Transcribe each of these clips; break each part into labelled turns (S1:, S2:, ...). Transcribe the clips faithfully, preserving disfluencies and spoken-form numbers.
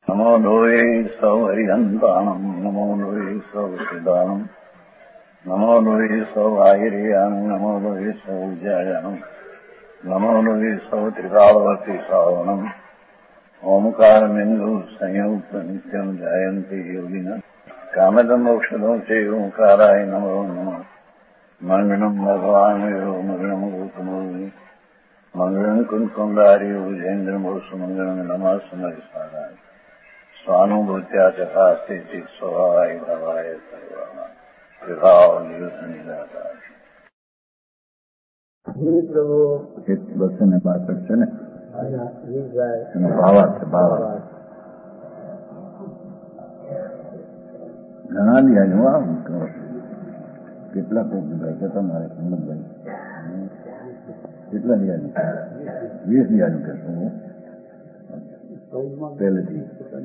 S1: નમો લોહે સૌ હરિહંતાણમ નમો લોહે સૌ સિદ્ધાણમ નમો લોહે સૌ આહિર્યાણમ નમો લોહે સૌ જયાણમ નમો લોહે સૌ ત્રિકાળવતી શ્રાવણમ ઓમકાર બિંદુ સંયુક્ત નિત્યમ જયંતિ યોગિન કામદમ ઔષધો છે ઓંકારાય નમો નમઃ મંગળમ ભગવાન મંગળમ ગૌતમો મંગળમ કુંકુંડાર્યો જૈન્દ્રમો સુમંગળમ નમઃ સમરિસારાય સ્વાનુભૂત્યા ચકાસ્તે ચિત સ્વભાવાય ભવાય સર્વાના વિભાવ નિયુદ્ધ નિરાકાર
S2: પ્રભુ
S1: એક બસો ને બાસઠ છે ને ભાવા છે ભાવા ઘણા દિયાનું આવું કેટલા કોક ભાઈ છે તમારે હિંમતભાઈ કેટલા દિયાનું વીસ દિયાનું કહેશું પહેલેથી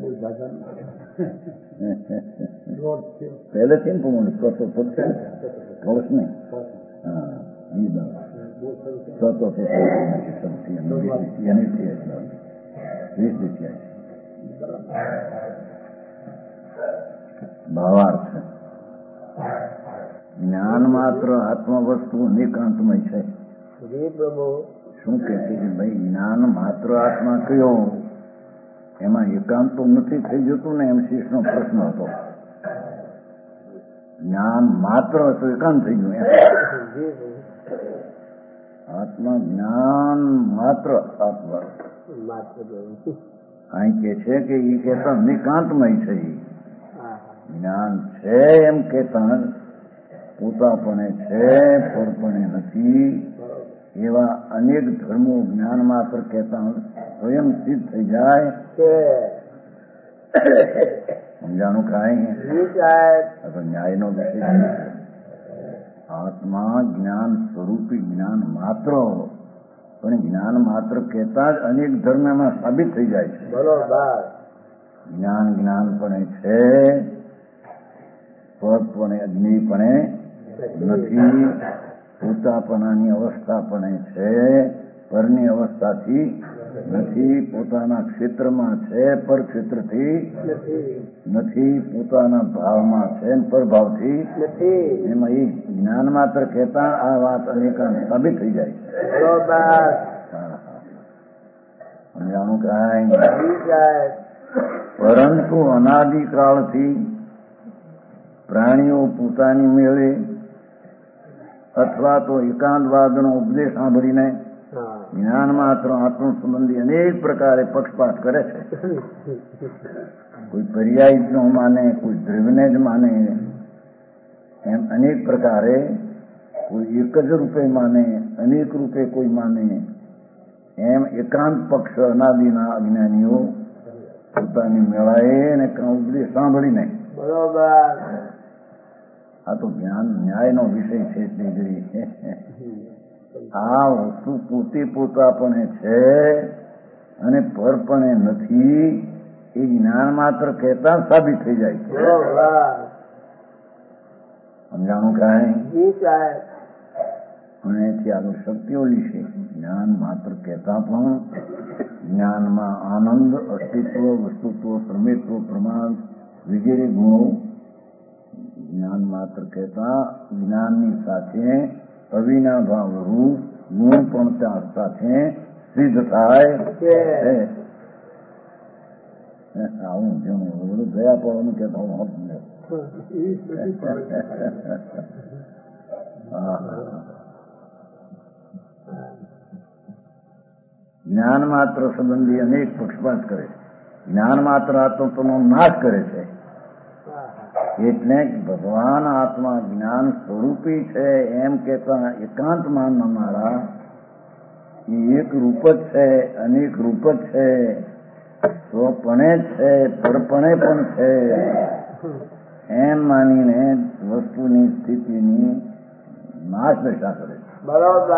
S1: પહેલેથી ને પણ તો પોતે વર્ષ નહીં હા એ બરાબર તો તો વીસ ભાવાર્થ જ્ઞાન માત્ર આત્મ વસ્તુ નિકાંતમય છે. શું કે છે કે ભાઈ જ્ઞાન માત્ર આત્મા કયો એમાં એકાંત તો નથી થઈ જતું ને એમ શીશનો પ્રશ્ન હતો. જ્ઞાન માત્ર તો એકાંત થઈ ગયું એમ આત્મા જ્ઞાન માત્ર આત્મા અહીં કે છે કે એ કહેતા નિકાંતમય છે. જ્ઞાન છે એમ કહેતા પોતાપણે છે પરપણે નથી એવા અનેક ધર્મો જ્ઞાન માત્ર કહેતા સ્વયં સિદ્ધ થઈ જાય. સમજાણું કાંઈ ન્યાયનો વિષય આત્મા જ્ઞાન સ્વરૂપી જ્ઞાન માત્ર પણ જ્ઞાન માત્ર કહેતા જ અનેક ધર્મ એમાં સાબિત થઈ જાય છે. બરોબર જ્ઞાન જ્ઞાનપણે છે પદપણે અગ્નિપણે નથી. પોતાપણાની અવસ્થા પણ છે પરની અવસ્થાથી નથી. પોતાના ક્ષેત્રમાં છે પર ક્ષેત્રથી નથી. પોતાના ભાવમાં છે પરભાવથી નથી. એમાં એ જ્ઞાન માત્ર કહેતા આ વાત અનેકાંત સાબિત થઈ જાય છે. સમજાણું કાંઈ પરંતુ અનાદિકાળથી પ્રાણીઓ પોતાની મેળે અથવા તો એકાંતવાદનો ઉપદેશ સાંભળીને જ્ઞાન માત્ર આત્મ સંબંધી અનેક પ્રકારે પક્ષપાત કરે છે. કોઈ પર્યાય નો માને, કોઈ દ્રવ્યને જ માને, એમ અનેક પ્રકારે કોઈ એક જ રૂપે માને, અનેક રૂપે કોઈ માને, એમ એકાંત પક્ષ અનાદિના અજ્ઞાનીઓ પોતાની મેળાએ અને ઉપદેશ સાંભળીને બરોબર આ તો જ્ઞાન ન્યાયનો વિષય છે. તે ઘડી આ વસ્તુ પોતે પોતાપણે છે અને પરપણે નથી એ જ્ઞાન માત્ર કહેતા સાબિત થઈ જાય છે. સમજાણું કાંઈ અને એથી આગળ શક્તિઓ વિશે જ્ઞાન માત્ર કહેતા પણ જ્ઞાનમાં આનંદ, અસ્તિત્વ, વસ્તુત્વ, પ્રમેત્વ, પ્રમાણ વગેરે ગુણો જ્ઞાન માત્ર કહેતા જ્ઞાનની સાથે અવિનાભાવ રૂપ ગુણ પણ ત્યાં સાથે સિદ્ધ થાય છે. આવું જેવું બધું ગયા પડવાનું કહેતા હું જ્ઞાન માત્ર સંબંધી અનેક પક્ષપાત કરે છે. જ્ઞાન માત્ર આત્મનો નાશ કરે છે. એટલે ભગવાન આત્મા જ્ઞાન સ્વરૂપી છે એમ કહેતા એકાંત માનનારા એક રૂપ જ છે, અનેક રૂપ જ છે, સ્વપણે જ છે, પરપણે પણ છે એમ માનીને વસ્તુની સ્થિતિની નાશ દશા કરે છે. બરોબર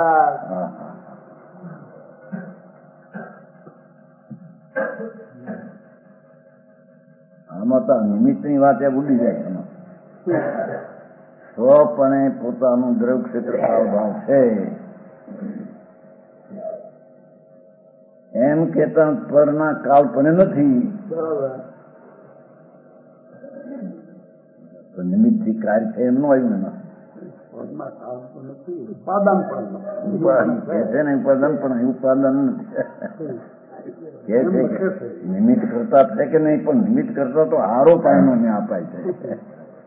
S1: આમાં તો નિમિત્તની વાત એ ઉડી જાય છે. સ્વપણે પોતાનું દ્રવ ક્ષેત્ર ભાવ છે એમ કેતા પરના કાલ્પને નથી. તો નિમિત્ત થી કાર્ય છે એમનું આવ્યું ને
S2: ઉપાદાન પણ
S1: છે ને ઉપાદાન પણ ઉપાદાન નથી કે છે કે નિમિત્ત કરતા છે કે નહીં, પણ નિમિત્ત કરતા તો આરોપ આનો અપાય છે,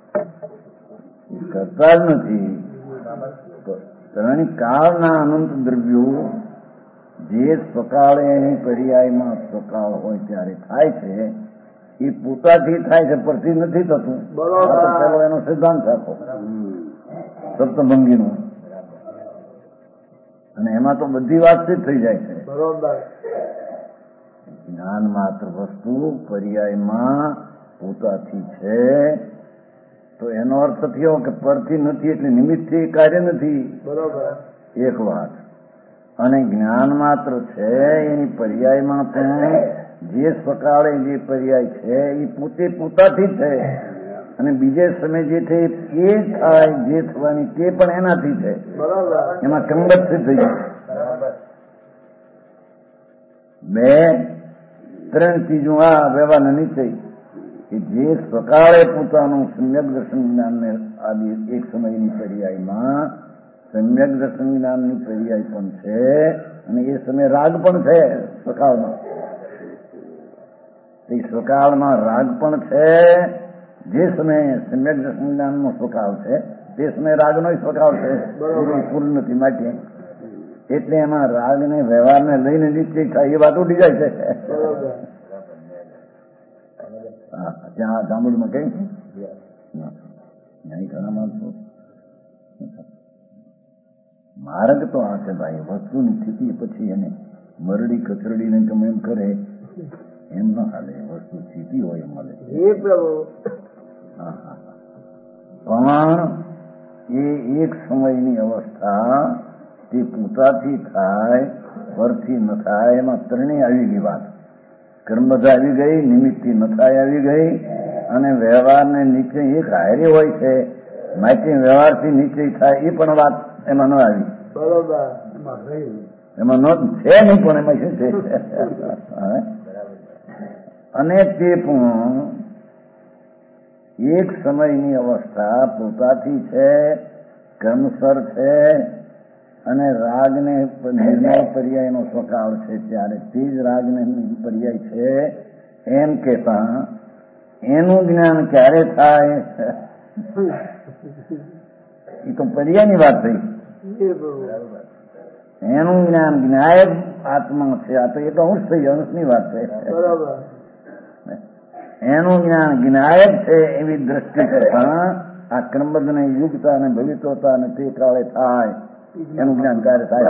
S1: કરતા જ નથી. કારણ કાળના અનંત દ્રવ્યો જે સ્વકાળે એની પર્યાયમાં સ્વકાળ હોય ત્યારે થાય છે એ પોતાથી થાય છે, પરથી નથી થતું. પેલો એનો સિદ્ધાંત આખો સપ્તભંગીનો, અને એમાં તો બધી વાતચીત થઈ જાય છે. જ્ઞાન માત્ર વસ્તુ પર્યાયમાં પોતાથી છે તો એનો અર્થ થયો કે પરથી નથી એટલે નિમિત્તથી કાર્ય નથી.
S2: બરોબર,
S1: એક વાત. અને જ્ઞાન માત્ર છે એની પર્યાયમાં પણ જે સ્વકાળે જે પર્યાય છે એ પોતે પોતાથી છે, અને બીજે સમય જે છે એ થાય જે થવાની તે પણ એનાથી છે.
S2: બરોબર,
S1: એમાં કંગત થઈ ગઈ. બે ત્રણ ચીજો આ વ્યવહારના નિશ્ચય કે જે સ્વકાળે પોતાનું સમ્યક દર્શન જ્ઞાનને આદિ એક સમયની પર્યાયમાં સમ્યક દર્શન જ્ઞાનની પર્યાય પણ છે, અને એ સમયે રાગ પણ છે સ્વકાળમાં. એ સ્વકાળમાં રાગ પણ છે. જે સમયે સમ્યક દર્શન જ્ઞાનનો સ્વકાળ છે તે સમયે રાગનો સ્વકાળ છે, પૂર્ણ નથી માટે. એટલે એમાં રાગ ને વ્યવહારને લઈને નિશ્ચય થાય એ વાત ઉડી જાય છે. ત્યાં જાંબુડીમાં કઈ નહીં ઘણા માણસો માર્ગ તો આ છે ભાઈ, વસ્તુની સ્થિતિ પછી એને મરડી કચરડીને ગમે એમ કરે એમ ન હાલે. વસ્તુ સ્થિતિ હોય એમ મળે. પણ એ એક સમયની અવસ્થા તે પોતાથી થાય, પરથી ન થાય. એમાં ત્રણેય આવી ગઈ વાત. કર્મ બધા આવી ગઈ, નિમિત્તથી ન થાય આવી ગઈ, અને વ્યવહારને નિશ્ચય એક હારે હોય છે માટે વ્યવહારથી નિશ્ચય થાય એ પણ વાત એમાં ન આવી.
S2: બરોબર,
S1: એમાં નો છે નહીં, પણ એમાં શું છે. અને તે પણ એક સમયની અવસ્થા પોતાથી છે, કર્મસર છે, અને રાગને નિર્ણય પર્યાયનો સ્વકાળ છે ત્યારે તે જ રાગને પર્યાય છે એમ કહેતા એનું જ્ઞાન ક્યારે થાય એ તો પર્યાયની વાત થઈ. એનું જ્ઞાન જ્ઞાયક આત્મા છે. આ તો એ તો અંશ થઈ, અંશની વાત છે. એનું જ્ઞાન જ્ઞાયક છે એવી દ્રષ્ટિ કરતા આ ક્રમબદ્ધને યુગતા અને ભવિષ્યતા અને તે કાળે થાય એનું જ્ઞાન કાર્ય થાય.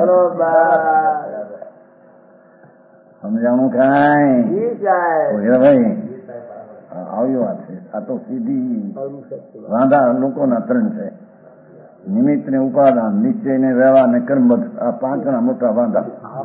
S1: સમજાણું કાંઈ ભાઈ? આવી વાત છે. આ તો સીધી વાંધા લોકોના ત્રણ છે: નિમિત્ત ને ઉપાદાન, નિશ્ચય ને વ્યવહાર ને કર્મબદ્ધ. આ પાંચના મોટા વાંધા.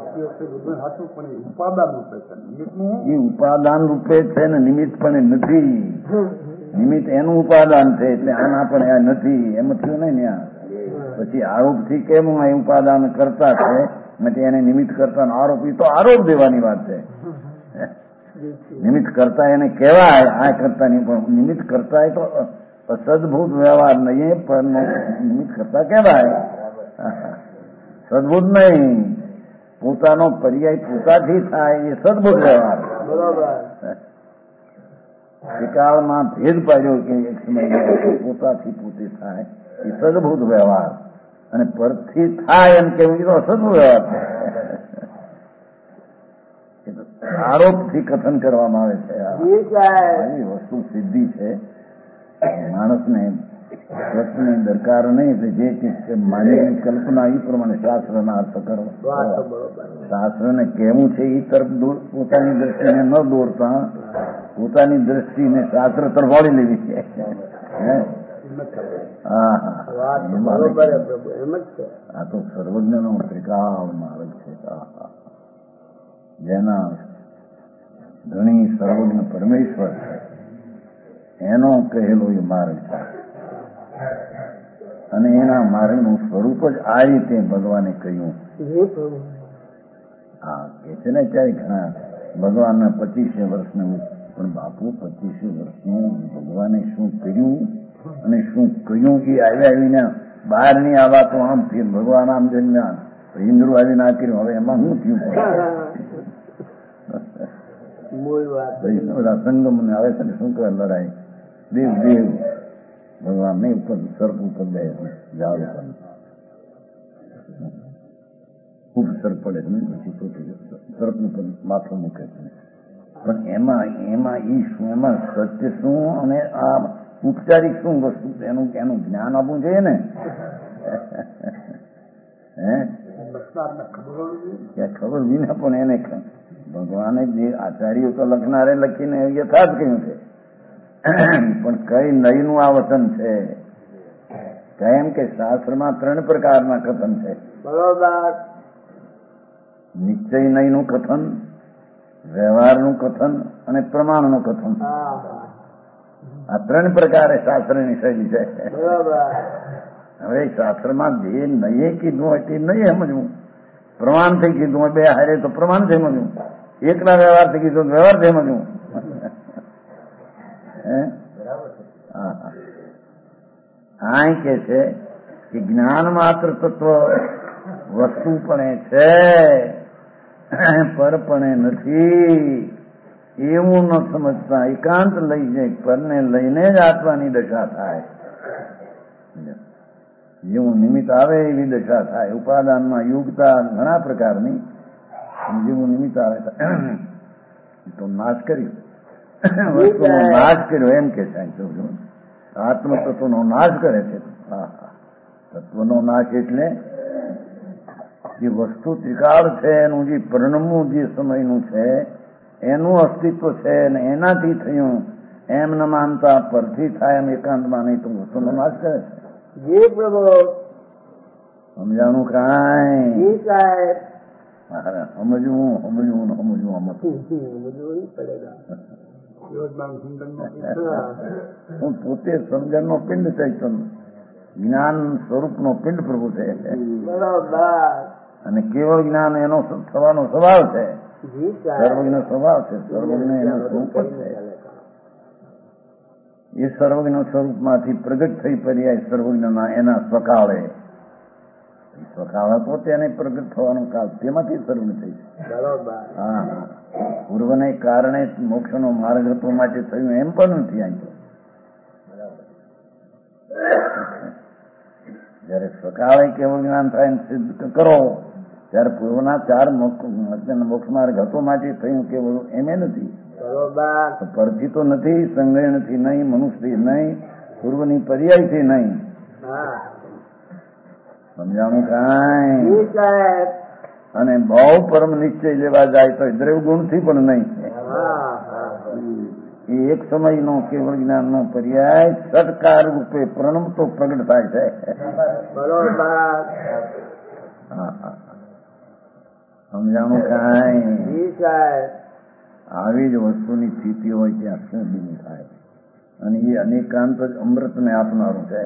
S1: એ ઉપાદાન રૂપે છે ને નિમિત્ત પણ નથી. નિમિત્ત એનું ઉપાદાન છે એટલે આના પણ આ નથી એમ થયું નહીં ને. પછી આરોપ થી કેમ ઉપાદાન કરતા છે એટલે એને નિમિત્ત કરતા આરોપ, એ તો આરોપ દેવાની વાત છે. નિમિત્ત કરતા એને કહેવાય, આ કરતા નહીં, પણ નિમિત્ત કરતા એ તો સદભૂત વ્યવહાર નહીં, પણ નિમિત્ત કરતા કહેવાય. સદભૂત નહીં, પોતાનો પર્યાય પોતાથી થાય એ સદભૂત વ્યવહાર. કાળમાં ભેદ પાડ્યો કે એક સમય પોતાથી પોતે થાય એ સદભૂત વ્યવહાર, અને પરથી થાય એમ કેવું એ તો અસદભૂત વ્યવહાર છે. આરોપથી કથન કરવામાં આવે છે. આવી વસ્તુ સિદ્ધિ છે. માણસને પ્રશ્નની દરકાર નહીં, એટલે જે ચીજ માનવીની કલ્પના એ પ્રમાણે શાસ્ત્રના અર્થ કરો. શાસ્ત્રને કહેવું છે એ તરફ પોતાની દ્રષ્ટિને ન દોરતા પોતાની દ્રષ્ટિને શાસ્ત્ર તરફ વાળી લેવી છે. હા હા, આ તો સર્વજ્ઞનો ત્રિકાળ માર્ગ છે. જેના ધણી સર્વજ્ઞ પરમેશ્વર છે એનો કહેલો એ માર્ગ છે, અને એના માર્ગનું સ્વરૂપ જ આ રીતે ભગવાને કહ્યું. હા, કે છે ને ત્યારે ઘણા ભગવાનના પચીસે વર્ષનું, પણ બાપુ પચીસે વર્ષનું ભગવાને શું કર્યું અને શું કહ્યું કે આવ્યા આવીને બહાર ની આ વાતો આમ થી ભગવાન આમ જન્મ્યા હિન્દુ આવી ના કર્યું, હવે એમાં શું થયું? બધા સંગમ ને આવે છે ને શું કરે લડાઈ, દેવ દેવ ભગવાન ને ઉપર સર્પ ઉપર બે જાવ ખૂબ સર્પ પડે છે પછી સર્પ ઉપર માથું મૂકે છે. પણ એમાં એમાં ઈ શું, એમાં સત્ય શું અને આ ઉપચારિક શું વસ્તુ એનું એનું જ્ઞાન આપવું જોઈએ ને. હે ખબર વિના પણ એને ભગવાને જે આચાર્યો તો લખનારે લખીને યથાર્થ કહ્યું છે, પણ કઈ નયનું આ વચન છે? કેમ કે શાસ્ત્રમાં ત્રણ પ્રકારના કથન છે. બરોબર. નિશ્ચય નયનું કથન, વ્યવહારનું કથન અને પ્રમાણનું કથન. આ ત્રણ પ્રકારે શાસ્ત્રની શૈલી છે. હવે શાસ્ત્રમાં જે નહીં કીધું હોય તે નહીં સમજવું, પ્રમાણથી કીધું હોય બે હારે તો પ્રમાણથી સમજવું, એકના વ્યવહારથી કીધું વ્યવહારથી સમજવું. આ કે છે કે જ્ઞાન માત્ર તત્વ વસ્તુપણે છે, પરપણે નથી એવું ન સમજતા એકાંત લઈ જાય પરને લઈને જ આત્માની દશા થાય. જેવું નિમિત્ત આવે એવી દશા થાય. ઉપાદાનમાં યુગતા ઘણા પ્રકારની, જેવું નિમિત્ત આવે તો નાશ કર્યો, વસ્તુનો નાશ કર્યો એમ કે છે. આત્મ તત્વનો નાશ કરે છે. તત્વનો નાશ એટલે જે વસ્તુ ત્રિકાળ છે એનું જે પરિણમવું જે સમયનું છે એનું અસ્તિત્વ છે ને એનાથી થયું એમ ન માનતા પરથી થાય એમ એકાંતમાં નહીં તો વસ્તુનો નાશ કરે છે. જી પ્રભુ સમજાણું કાંઈ સમજવું સમજવું ને સમજવું આમાં હું પોતે સમજણ નો પિંડ ચૈતન જ્ઞાન સ્વરૂપ નો પિંડ પ્રભુ છે અને કેવળ જ્ઞાન એનો થવાનો સ્વભાવ છે. સર્વજ્ઞ સ્વભાવ છે, સર્વજ્ઞ એનું સ્વરૂપ જ છે. એ સર્વજ્ઞ સ્વરૂપમાંથી પ્રગટ થઈ પર્યાય સર્વજ્ઞના એના સ્વકાળે સ્વકાળ હતો તેને પ્રગટ થવાનો કાળ તેમાંથી સર્વજ્ઞ થઈ છે. હા, પૂર્વને કારણે મોક્ષનો માર્ગ હતો માટે થયું એમ પણ નથી. અહીં જયારે સ્વકાળે કેવળ જ્ઞાન થાય સિદ્ધ કરો ત્યારે પૂર્વના ચાર મોક્ષ માર્ગ હતો માટે થયું કેવળ એમ નથી. પરથી તો નથી, સંગ્રહથી નહીં, મનુષ્યથી નહીં, પૂર્વની પર્યાયથી નહીં. સમજાણું કાંઈ? અને બહુ પરમ નિશ્ચય લેવા જાય તો દ્રવ્ય ગુણથી પણ નહીં. એ એક સમયનો કેવળ જ્ઞાનનો પર્યાય સટકાર રૂપે પ્રણમતો પ્રગટ થાય છે. સમજાણું કાંઈ? આવી જ વસ્તુની સ્થિતિ હોય ત્યાં શું બીજું થાય? અને એ અનેકાંત જ અમૃતને આપનારું છે.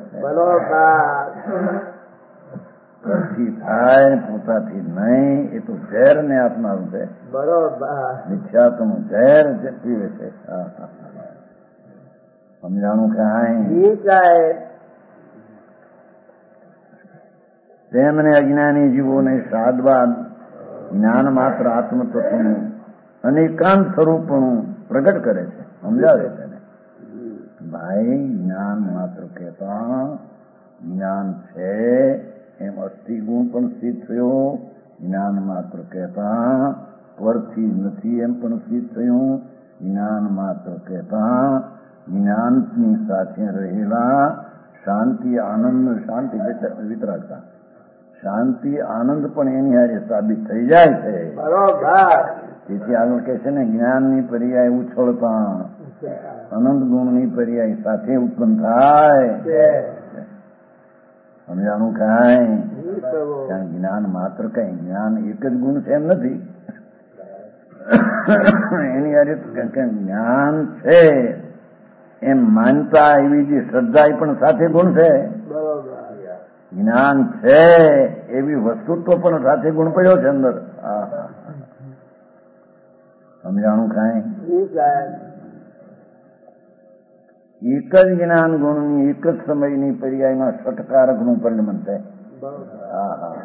S1: પરથી થાય પોતાથી નહીં, એ તો ઝેર ને આપનારું છે. મિથ્યાત્વનું ઝેર જે પીવે છે. સમજાણું કાંઈ? તેમને અજ્ઞાની જીવોને સાદવાદ જ્ઞાન માત્ર આત્મતત્વનું અનેકાંત સ્વરૂપનું પ્રગટ કરે છે, સમજાવે છે. ભાઈ જ્ઞાન માત્ર કહેતા જ્ઞાન છે એમ અસ્થિ ગુણ પણ સિદ્ધ થયો. જ્ઞાન માત્ર કહેતા પરથી નથી એમ પણ સિદ્ધ થયું. જ્ઞાન માત્ર કહેતા જ્ઞાનની સાથે રહેલા શાંતિ આનંદ શાંતિ વિતરાગતા શાંતિ આનંદ પણ એની હારે સાબિત થઈ જાય છે. તેથી આગળ કે છે ને જ્ઞાનની પર્યાય ઉછળતા અનંત ગુણની પર્યાય સાથે ઉત્પન્ન થાય. સમજાણું કાંઈ? કારણ જ્ઞાન માત્ર કઈ જ્ઞાન એક જ ગુણ છે એમ નથી. એની હારે જ્ઞાન છે એમ માનતા એવી જે શ્રદ્ધા પણ સાથે ગુણ છે. જ્ઞાન છે એવી વસ્તુત્વ પણ સાથે ગુણ પડ્યો છે અંદર. સમજાણું કાંઈ? એક જ જ્ઞાન ગુણની એક જ સમયની પર્યાયમાં ષટકારકનું પરિણમન થાય. હા હા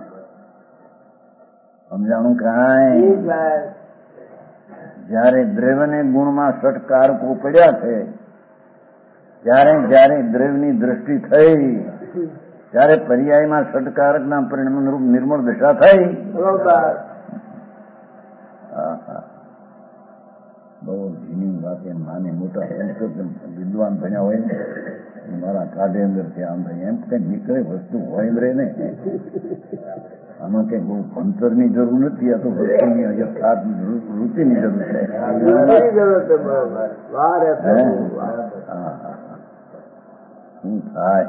S1: સમજાણું કાંઈ? જયારે દ્રવ્યને ગુણમાં ષટકારકો પડ્યા છે ત્યારે જયારે દ્રવ્યની દ્રષ્ટિ થઈ ત્યારે પર્યાયમાં ષટકારકના પરિણામ રૂપ નિર્મળ દશા થઈ. બહુ ઝીણી વાત એમ નાની મોટા વિદ્વાન ભણ્યા હોય ને મારા કાઢે અંદર થી આમ થાય એમ કઈ નીકળે વસ્તુ હોય રહે ને. આમાં કઈ બહુ ભણતરની જરૂર નથી. આ તો વસ્તુની યથાર્થ રૂચિની જરૂર છે. શું થાય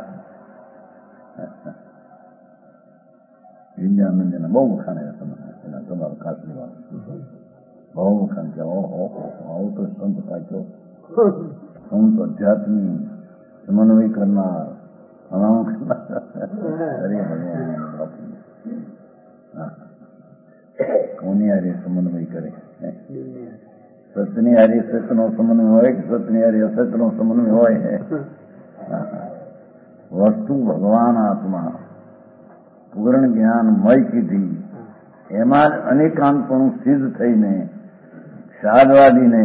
S1: વિજ્ઞાનંદને બહુ વખાણે એના તમારો કાશની વાત બહુ વખાણ છે. ઓહો આવું તો સંત પાક્યો સંત અધ્યાત્મી સમન્વય કરનાર અનામ કરનાર. અરે ભગવાન કોની હારે સમન્વય કરે? સતની હારે સતનો સમન્વય હોય કે સતની હારે અસતનો સમન્વય હોય? વસ્તુ ભગવાન આત્મા પૂર્ણ જ્ઞાનમય કીધી એમાં જ અનેકાંતપણું સિદ્ધ થઈને સાદવાદીને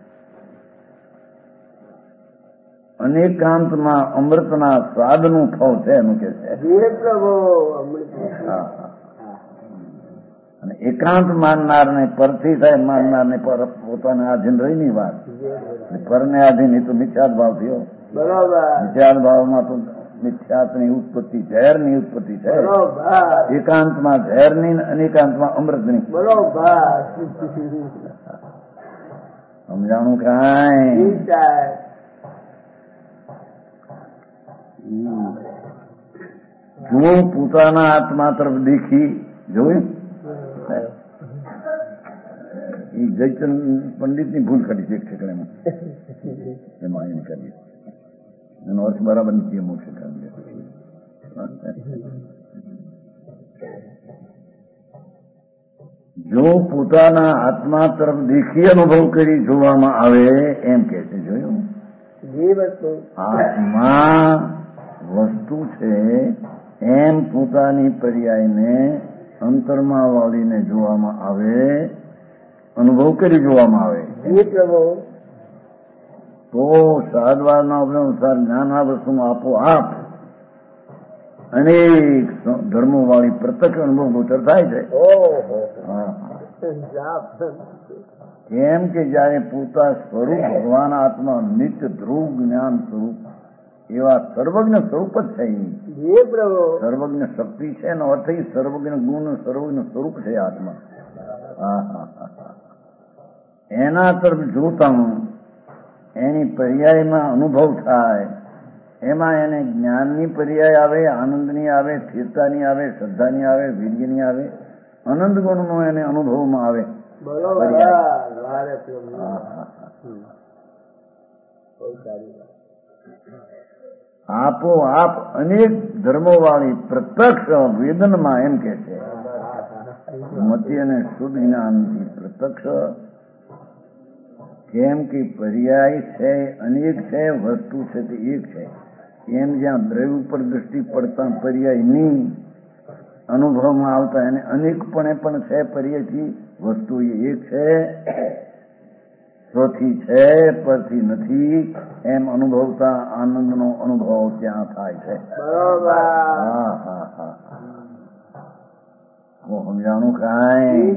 S1: અનેકાંતમાં અમૃતના સ્વાદનું ફળ છે એનું કે છે. અને એકાંત માનનારને પરથી થાય માનનારને પર પોતાને આધીન રહીની વાત. પરને આધીન એ તો મિથ્યાત ભાવ થયો. મિથ્યાત ભાવમાં તો મિથ્યાતની ઉત્પત્તિ ઝેરની ઉત્પત્તિ છે. એકાંતમાં ઝેરની અનેકાંતમાં અમૃતની. સમજાણું કાંઈ? જો પોતાના આત્મા તરફ દેખી જોયું એ જયચંદ પંડિતની ભૂલ કાઢી છે એક ઠેકડામાં એમાં એમ કરી એનો અર્થ બરાબર નથી. એમ છે જો પોતાના આત્મા તરફ દેખી અનુભવ કરી જોવામાં આવે એમ કે છે. જોયું આત્મા વસ્તુ છે એમ પોતાની પર્યાયને અંતરમાં વાળીને જોવામાં આવે અનુભવ કરી જોવામાં આવે તો સાદવાદના અનુસાર જ્ઞાન આ વસ્તુમાં આપોઆપ અનેક ધર્મો વાળી પ્રત્યક્ષ અનુભવ ગોચર થાય છે. કેમ કે જયારે પોતા સ્વરૂપ ભગવાન આત્મા નિત્ય ધ્રુવ જ્ઞાન સ્વરૂપ એવા સર્વજ્ઞ સ્વરૂપ જ છે. સર્વજ્ઞ શક્તિ છે એનો અર્થ સર્વજ્ઞ ગુણ સર્વજ્ઞ સ્વરૂપ છે આત્મા. એના તરફ જોતા એની પર્યાયમાં અનુભવ થાય એમાં એને જ્ઞાનની પર્યાય આવે, આનંદની આવે, સ્થિરતાની આવે, શ્રદ્ધાની આવે, વીર્યની આવે, આનંદ ગુણનો એને અનુભવમાં આવે. આપોઆપ અનેક ધર્મો વાળી પ્રત્યક્ષ વેદનમાં એમ કે છે મતિ અને શુદ્ધ જ્ઞાનથી પ્રત્યક્ષ. કેમ કે પર્યાય છે અનેક છે, વસ્તુ છે તે એક છે. એમ જ્યાં દ્રવ્ય ઉપર દ્રષ્ટિ પડતા પર્યાયની અનુભવમાં આવતા એને અનેકપણે પણ છે. પર્યાયથી વસ્તુ એ એક છે, સ્વથી છે, પરથી નથી એમ અનુભવતા આનંદનો અનુભવ ત્યાં થાય છે. હા હા હા હું સમજાણું કાંઈ?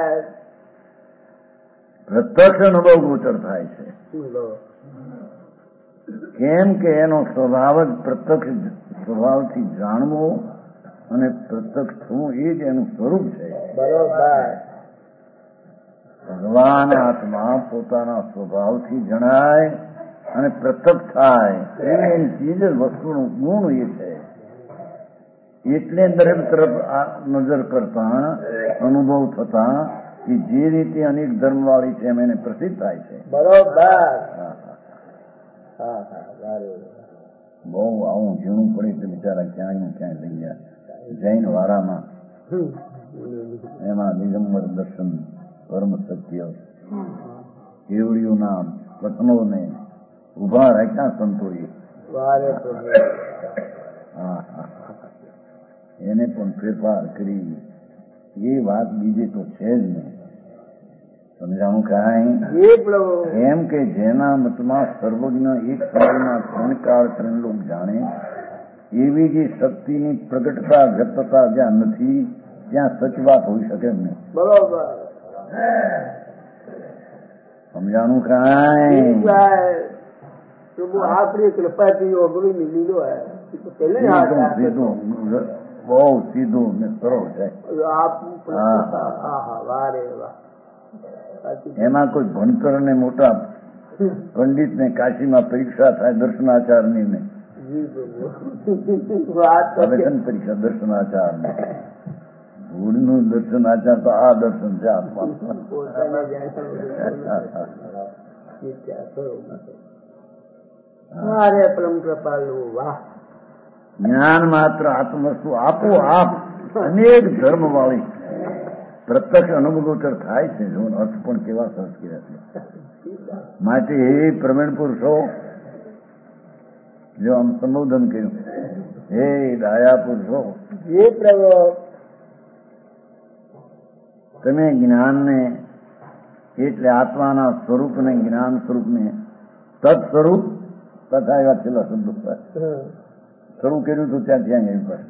S1: પ્રત્યક્ષ અનુભવ ગોચર થાય છે. કેમ કે એનો સ્વભાવ જ પ્રત્યક્ષ સ્વભાવથી જાણવું અને પ્રત્યક્ષ થવું એ જ એનું સ્વરૂપ છે. ભગવાન આત્મા પોતાના સ્વભાવથી જણાય અને પ્રત્યક્ષ થાય એની ચીજ વસ્તુનું ગુણ એ છે. એટલે દરેક તરફ નજર કરતા અનુભવ થતા કે જે રીતે અનેક ધર્મ વાળી છે એમ એને પ્રસિદ્ધ થાય છે. બહુ આવું ઝીણું પડે તો બિચારા ક્યાંય ક્યાંય લઈ ગયા. જૈન વારામાં એમાં દિગંબર દર્શન, પરમ સત્ય, કેવડીઓના કથનોને ઉભા રાખ્યા સંતોએ. એને પણ ફેરફાર કરી. એ વાત બીજી તો છે જ નહીં. સમજાણું કાંઈ? એમ કે જેના મતમાં સર્વજ્ઞ એક સમયમાં ત્રણ કાળ ત્રણ લોક જાણે એવી જે શક્તિની પ્રગટતા વ્યક્તતા જ્યાં નથી ત્યાં સચ વાત હોઈ શકે નહીં. બરોબર. સમજાણું કાંઈ? સીધું બહુ સીધું ને સરળ છે. એમાં કોઈ ભણતર ને મોટા પંડિત ને કાશીમાં પરીક્ષા થાય દર્શનાચારની ને પરીક્ષા દર્શનાચાર ને ભૂડનું દર્શનાચાર તો આ દર્શન છે આત્મા. જ્ઞાન માત્ર આત્મવસ્તુ આપોઆપ અનેક ધર્મ વાળી પ્રત્યક્ષ અનુભવોતર થાય છે. જો અર્થ પણ કેવા સરસ કર્યા છે. માટે હે પ્રવીણ પુરુષો, જો આમ સંબોધન કર્યું, હે ડાયા પુરુષો, હે પ્રભુ, તમે જ્ઞાનને એટલે આત્માના સ્વરૂપને જ્ઞાન સ્વરૂપને તત્ સ્વરૂપ તથા એવા છેલ્લા શબ્દો શરૂ કર્યું હતું ત્યાં ત્યાં એવી પાસે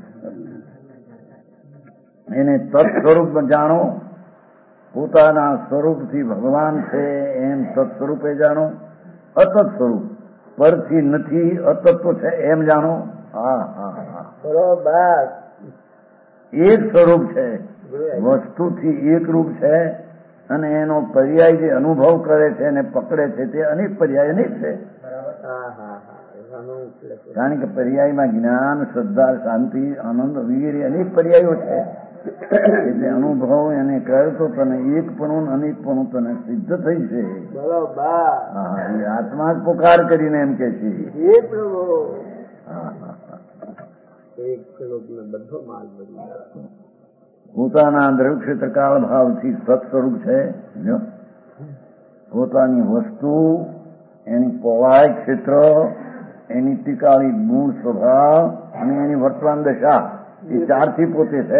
S1: એને તત્ સ્વરૂપ જાણો. પોતાના સ્વરૂપથી ભગવાન છે એમ તત્ સ્વરૂપે જાણો. અતત સ્વરૂપ પરથી નથી અતત્વ છે એમ જાણો. હા હા હા બરોબર. એક સ્વરૂપ છે, વસ્તુથી એક રૂપ છે અને એનો પર્યાય જે અનુભવ કરે છે અને પકડે છે તે અનેક પર્યાય અનેક છે. કારણ કે પર્યાયમાં જ્ઞાન, શ્રદ્ધા, શાંતિ, આનંદ વગેરે અનેક પર્યાયો છે. એટલે અનુભવ એને કહે તો તને એકપણું અનેકપણું તને સિદ્ધ થઈ છે. હા, એ આત્મા જ પુકાર કરીને એમ કે છે. પોતાના દ્રવ્ય ક્ષેત્ર કાળ ભાવથી સત્સ્વરૂપ છે. પોતાની વસ્તુ, એની પહોળાઈ ક્ષેત્ર, એની ટીકાળી ગુણ સ્વભાવ અને એની વર્તમાન દશા એ ચારથી પોતે છે.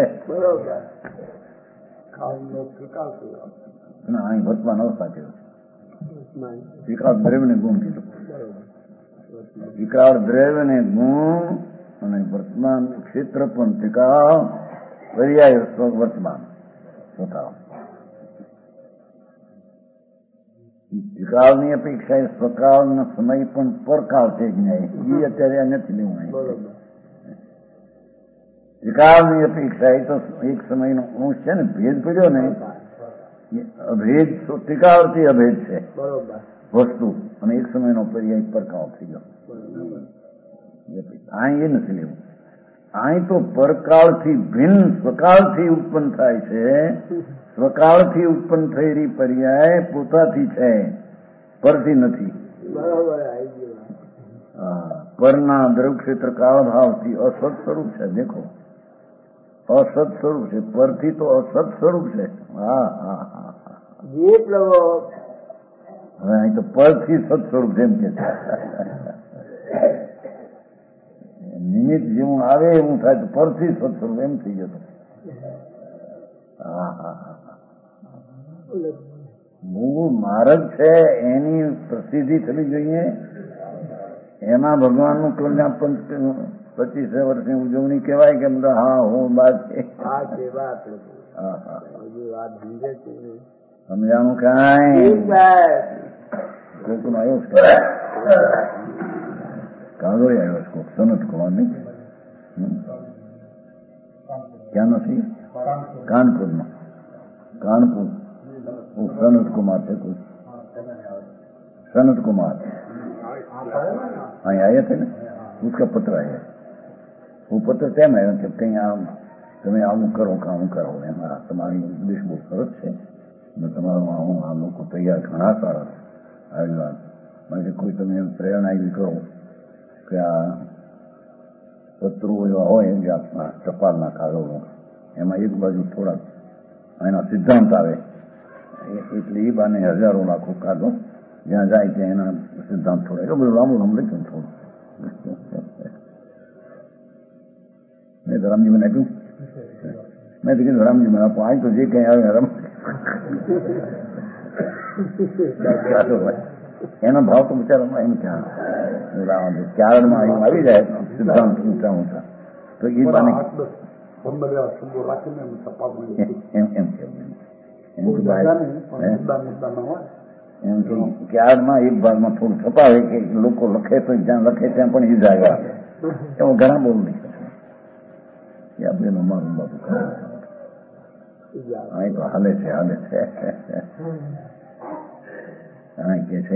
S1: અહીં વર્તમાન અવસ્થા કહેવાય. ટીકાળ દ્રવ્ય ને ગુણ કીધું. ટીકાળ દ્રવ્ય ને ગુણ અને વર્તમાન ક્ષેત્ર પણ ટીકાળ પર્યાય વર્તમાન સ્વકાળ. ટીકાળની અપેક્ષા એ સ્વકાળનો સમય પણ પરકાળ છે જ નહીં. એ અત્યારે નથી લેવું. ટીકાળની અપેક્ષા એ તો એક સમયનો અંશ છે ને, ભેદ પડ્યો ને અભેદ. ટીકાળથી અભેદ છે વસ્તુ અને એક સમયનો પર્યાય પરકાળ થઈ ગયો. અહીં એ નથી લેવું. અહીં તો પરકાળથી ભિન્ન સ્વકાળથી ઉત્પન્ન થાય છે. સ્વકાળથી ઉત્પન્ન થયેલી પર્યાય પોતાથી છે, પરથી નથી. પરના દ્રવ્ય ક્ષેત્ર કાળ ભાવથી અસત સ્વરૂપ છે. દેખો, અસત સ્વરૂપ છે, પરથી તો અસત સ્વરૂપ છે. હા હા હા હવે અહીં તો પરથી સત સ્વરૂપ જેમ કે છે. નિમિત્ત જેવું આવે એવું થાય તો પરથી સત સ્વરૂપ એમ થઈ જતો. હા હા હા મૂળ માર્ગ છે એની પ્રસિદ્ધિ થવી જોઈએ. એમાં ભગવાનનું કલ્યાણ પંચ પચીસ વર્ષની ઉજવણી કહેવાય કે બધા હા હું બાદ છે. સમજાણું કાંઈ? કોકનો આવ્યો છે કાગળ આવ્યો છે કોક સનત કુમાર નહીં, ક્યાં નથી? કાનપુરમાં. कानपुर वो सनत कुमार थे कुछ सनत कुमार અહીં આયા थे ना, उसका पत्र आया. वो पत्र કેમ આવ્યો કે કઈ આમ તમે આવું કરો કે આવું કરો એમ તમારી ઉપદેશ બહુ સરસ છે અને તમારું આવું આ લોકો તૈયાર ઘણા સારા આગેવાન માટે કોઈ તમે એમ પ્રેરણા એવી કરો કે આ પત્રો એવા હોય જાતના ટપાલના કાગળો એમાં એક બાજુ થોડા એના સિદ્ધાંત આવે એટલે એ બાને હજારો લાખો કાગળ જ્યાં જાય ત્યાં એના સિદ્ધાંત થોડા એટલું બધું લાંબુ લાંબુ લખ્યું થોડું. મેં તો રામજી મને આપ્યું, મેં તો કીધું રામજી મને આપો, આ તો જે કઈ આવે રમ એનો ભાવ તો બિચારામાં એમ ક્યાં ચારણમાં એવું આવી જાય સિદ્ધાંત ઊંચા ઊંચા તો એ બાને એમ એમ કેવું એમ કે ક્યારમાં એક ભાગમાં થોડું છપાવે કે લોકો લખે તો જ્યાં લખે ત્યાં પણ ઈજા આવ્યા એમાં ઘણા બોલ નહીં એ આપણે અમારું બાબુ અહીં તો હાલે છે હાલે છે હા કે છે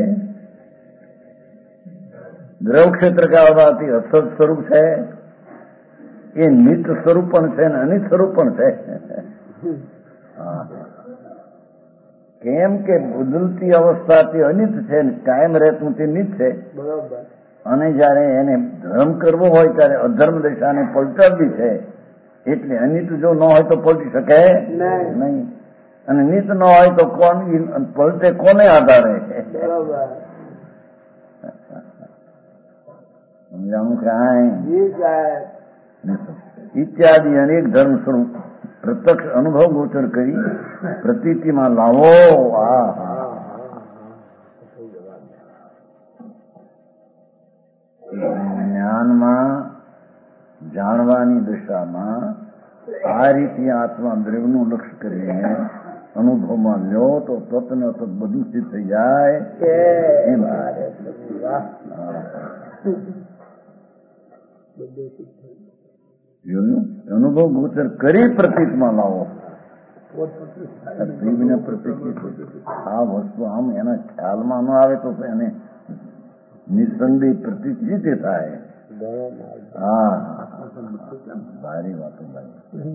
S1: દ્રવ ક્ષેત્ર કહેવાથી અસત સ્વરૂપ છે એ નિત સ્વરૂપ પણ છે ને અનિત સ્વરૂપ પણ છે. હા કેમ કે બદલતી અવસ્થાથી અનિત છે ને કાયમ રહેતું તે નિત છે. બરાબર. અને જયારે એને ધર્મ કરવો હોય ત્યારે અધર્મ દિશાને પલટાવવી છે એટલે અનિત જો ન હોય તો પલટી શકે નહીં અને નિત ન હોય તો કોણ પલટે કોને આધારે સમજાણું કાંઈ ઇત્યાદિ અનેક ધર્મ સ્વરૂપ પ્રત્યક્ષ અનુભવ ગોચર કરી પ્રતીતિમાં લાવો. આ જ્ઞાનમાં જાણવાની દિશામાં આ રીતે આત્મા દ્રવ્યનું લક્ષ્ય કરીને અનુભવમાં લ્યો તો તત્ને તત બધું સિદ્ધ થઈ જાય. એમ અનુભવ ગોચર કરી પ્રતીતમાં લાવો. આ વસ્તુ આમ એના ખ્યાલમાં ન આવે તો એને નિસંદેહ પ્રતીત રીતે થાય. હા સારી વાતો ભાઈ.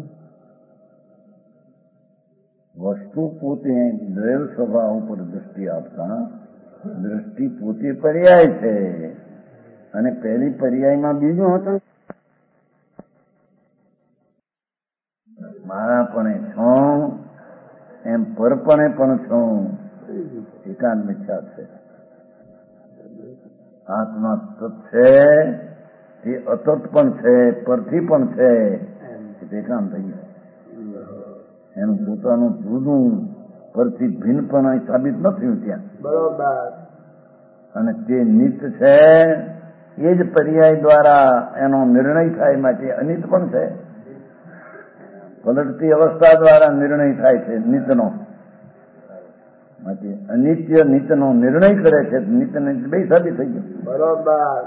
S1: વસ્તુ પોતે દ્રવ્ય સ્વભાવ ઉપર દ્રષ્ટિ આપતા દ્રષ્ટિ પોતે પર્યાય છે અને પહેલી પર્યાયમાં બીજું હતું મારા પણ છું એમ પરપણે પણ છું. એકાંત મિથ્યા છે. આત્મા તત્ છે એ અતત પણ છે પરથી પણ છે. એકાંત થઈ ગયું. એનું પોતાનું જુદું પરથી ભિન્ન પણ સાબિત ન થયું ત્યાં. બરોબર. અને તે નિત છે એ જ પર્યાય દ્વારા એનો નિર્ણય થાય માટે અનિત પણ છે. પલટતી અવસ્થા દ્વારા નિર્ણય થાય છે નિતનો. માટે અનિત્ય નિતનો નિર્ણય કરે છે. નિત નિત બે સાબિત થઈ ગયું. બરોબર.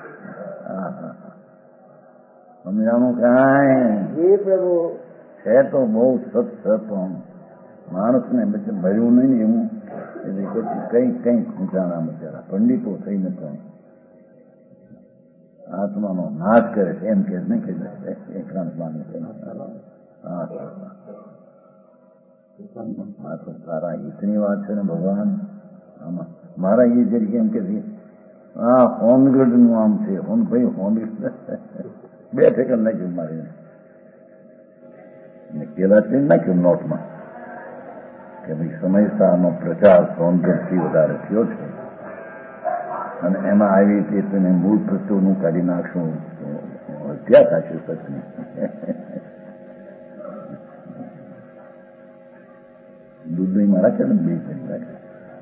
S1: સમજાણું કાંઈ પ્રભુ છે તો બહુ સત પણ માણસને પછી ભર્યું નહીં ને એવું એટલે પછી કઈ કઈ ખૂંચાણા બચારા પંડિતો થઈને પણ આત્માનો નાશ કરે છે એમ કે નહીં કે એકાંત માની છે. હા આ તો સારા હિતની વાત છે ને ભગવાન. આમાં મારા એ જરીકે એમ કે હા હોમગઢ નું આમ છે હોમ ભાઈ હોમ બે સેકન્ડ નાખ્યું મારી કેલા છે નાખ્યું નોટમાં કે ભાઈ સમયસારનો પ્રચાર સોનગઢથી વધારે થયો છે અને એમાં આવી રીતે તેને મૂળ પ્રત્યોનું કાઢી નાખશું હત્યા થશે સચની. દૂધ દહીં મારા છે ને બે કરી રાખે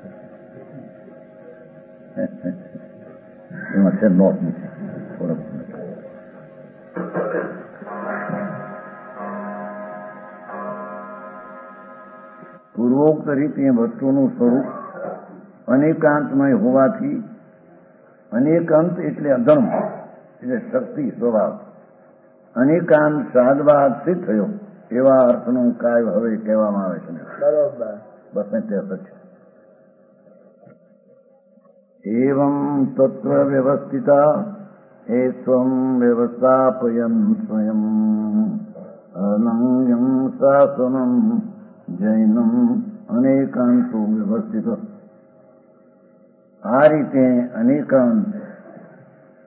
S1: એમાં છે નોટ નથી થોડોક પૂર્વોક્ત રીતે વસ્તુનું સ્વરૂપ અનેકાંતમય હોવાથી અનેકાંત એટલે અધર્મ એટલે શક્તિ સ્વભાવ અનેકાંત સાધવા સિદ્ધ થયો એવા અર્થનું કાય હવે કહેવામાં આવે છે. બરોબર. બસ ને તે છે એવં તત્ર વ્યવસ્થિતા એ સ્વમ વ્યવસ્થાપયન સ્વયં અનંગમ શાસનમ જૈનમ અનેકાંતો વ્યવસ્થિત. આ રીતે અનેકાંત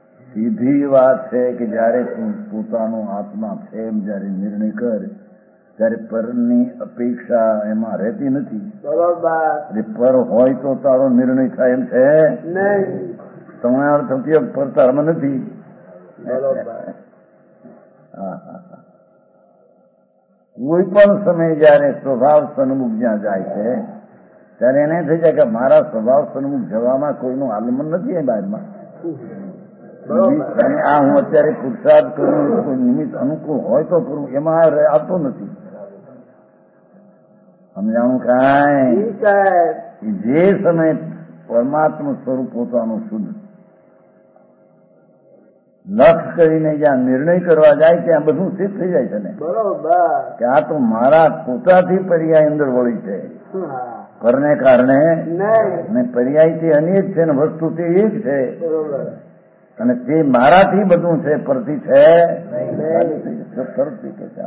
S1: સીધી વાત છે કે જયારે તું પોતાનો આત્મા છે એમ જયારે નિર્ણય કર ત્યારે પરની અપેક્ષા એમાં રહેતી નથી.
S2: બરોબર.
S1: પર હોય તો તારો નિર્ણય થાય એમ છે
S2: નહીં.
S1: તમારા થતી પર તારમાં નથી.
S2: બરોબર.
S1: હા હા હા. કોઈ પણ સમય જયારે સ્વભાવ સન્મુખ જ્યાં જાય છે ત્યારે એને થઈ જાય કે મારા સ્વભાવ સન્મુખ જવામાં કોઈનું આલમન નથી એ બાદમાં. અને આ હું અત્યારે પુરુષાર્થ કરું કોઈ નિમિત્ત અનુકૂળ હોય તો કરું એમાં આવતો નથી. સમજાણું કાંઈ જે સમય પરમાત્મા સ્વરૂપ પોતાનું શુદ્ધ લક્ષ કરીને જ્યાં નિર્ણય કરવા જાય ત્યાં બધું સિદ્ધ થઈ જાય છે ને.
S2: બરોબર.
S1: કે આ તો મારા પોતાથી પર્યાય અંદર વળી છે પરને કારણે ને પર્યાયથી અનેક છે ને વસ્તુથી એક છે અને તે મારાથી બધું છે પરથી છે સરળથી કે છે.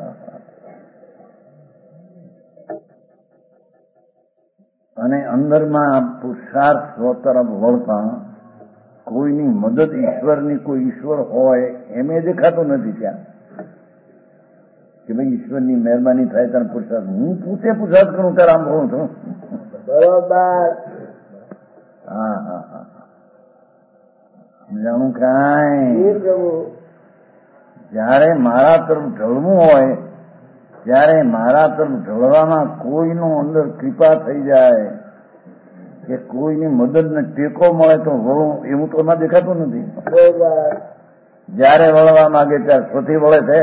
S1: અને અંદરમાં પુરુષાર્થ સ્વ તરફ વળતા કોઈની મદદ ઈશ્વરની કોઈ ઈશ્વર હોય એમ દેખાતું નથી ત્યાં કે ભાઈ ઈશ્વરની મહેરબાની થાય ત્યારે પુરુષાર્થ હું પોતે પુરુષાર્થ કરું ત્યારે આમ કહું છું.
S2: બરોબર.
S1: હા હા હા. સમજાણું કાંઈ જયારે મારા તરફ ઢળવું હોય ત્યારે મારા તરફ ઢળવામાં કોઈનું અંદર કૃપા થઈ જાય કે કોઈની મદદને ટેકો મળે તો વળું એવું તો એમાં દેખાતું નથી. જયારે વળવા માંગે ત્યારે સ્વથી વળે છે.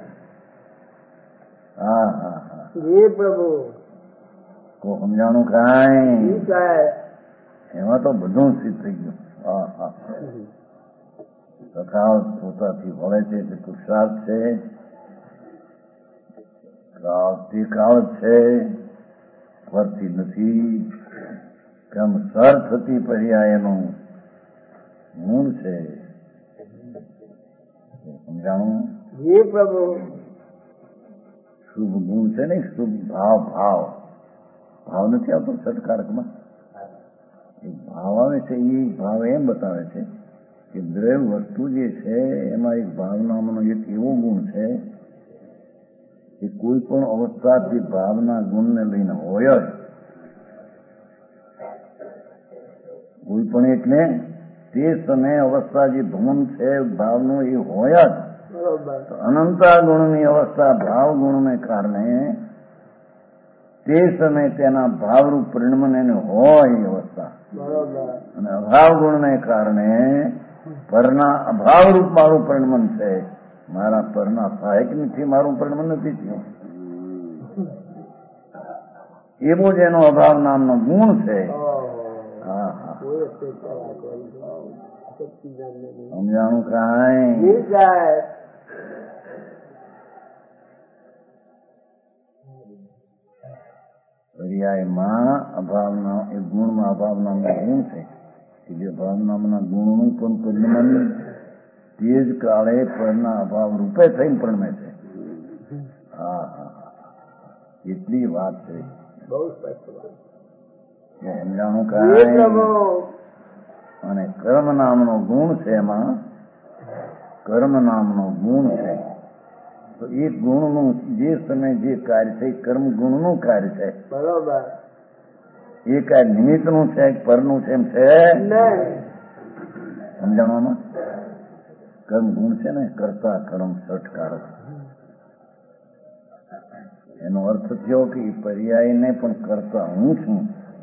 S1: હા હા હા.
S2: જી પ્રભુ.
S1: કો સમજાણું કાંઈ એમાં તો બધું સિદ્ધ થઈ ગયું. હા હા. તથા પોતાથી વળે છે એટલે પુરુષાર્થ છે કાળ છે ફરતી નથી. ક્રમ સર થતી પર્યાયનું મૂળ છે. સમજાણું?
S2: જી પ્રભુ.
S1: શુભ ગુણ છે ને શુભ ભાવ ભાવ ભાવ નથી આવતો સટકારકમાં એક ભાવ આવે છે. એ ભાવ એમ બતાવે છે કે દ્રવ્ય વસ્તુ જે છે એમાં એક ભાવનાનો એક એવો ગુણ છે કે કોઈ પણ અવસ્થાથી ભાવના ગુણને લઈને હોય જ કોઈ પણ એટલે તે સમયે અવસ્થા જે ભવન છે ભાવનું એ હોય જ. અનંતા ગુણની અવસ્થા ભાવ ગુણને કારણે તે સમયે તેના ભાવરૂપ પરિણમન એને હોય એ અવસ્થા અને અભાવ ગુણને કારણે પરના અભાવરૂપ મારું પરિણમન છે. મારા પરના સહાયક નથી મારું પરિણમન નથી થયું. એવો જ એનો અભાવ નામનો ગુણ છે. હા હા. સમજાણું કાંઈ? પર્યાયમાં અભાવના એ ગુણમાં અભાવ નામનો ગુણ છે કે જે અભાવ નામના ગુણનું પણ પરિણમન તે જ કાળે પરના અભાવ રૂપે થઈને પરિણમે છે. હા હા એટલી વાત છે.
S2: બહુ સ્પષ્ટ વાત.
S1: સમજાણું કાંઈ? અને કર્મ નામનો ગુણ છે એમાં કર્મ નામનો ગુણ છે તો એ ગુણનું જે સમય જે કાર્ય છે એ કર્મ ગુણનું કાર્ય છે.
S2: બરોબર.
S1: એ કાર્ય નિમિત્તનું છે પરનું છે એમ છે સમજાણવામાં. કર્મ ગુણ છે ને કરતા કર્મ સટકારક એનો અર્થ થયો કે એ પર્યાયને પણ કરતા હું છું.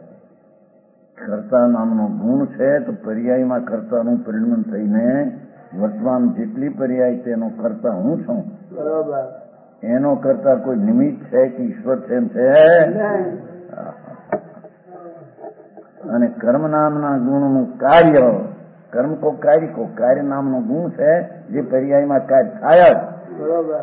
S1: કર્તા નામનો ગુણ છે તો પર્યાયમાં કર્તાનું પરિણમન થઈને વર્તમાન જેટલી પર્યાય તેનો કરતા હું છું.
S2: બરોબર.
S1: એનો કરતા કોઈ નિમિત્ત છે કે ઈશ્વર છે એમ છે. અને કર્મ નામના ગુણનું કાર્ય કર્મ કો કાર્ય કો કાર્ય નામનો ગુણ છે જે પર્યાયમાં કાર્ય થાય જ.
S2: બરોબર.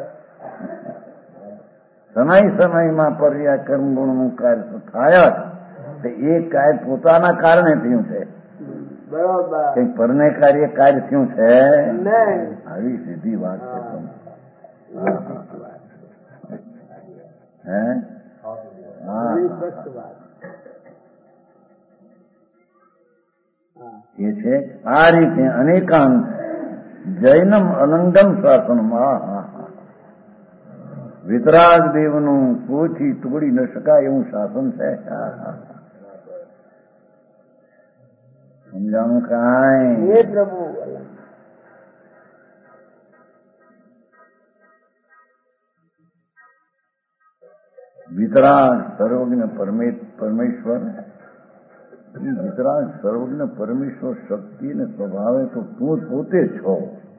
S1: સમય સમયમાં પર્યાય કર્મ ગુણનું કાર્ય થાય જ. એ કાર્ય પોતાના કારણે થયું છે.
S2: બરોબર.
S1: કઈ પરને કાર્ય કાર્ય થયું છે
S2: નહીં.
S1: આવી સીધી વાત છે. હે હા એ છે આ રીતે અનેકાંત જૈનમ અનંગમ શાસનમાં વિતરાગ દેવનું કોઈથી તોડી ન શકાય એવું શાસન છે. સમજાણું કાંઈ?
S2: હે પ્રભુ
S1: વિતરાગ સર્વજ્ઞ પરમેશ્વર, વિતરાગ સર્વજ્ઞ પરમેશ્વર શક્તિ ને સ્વભાવે તો તું પોતે છો,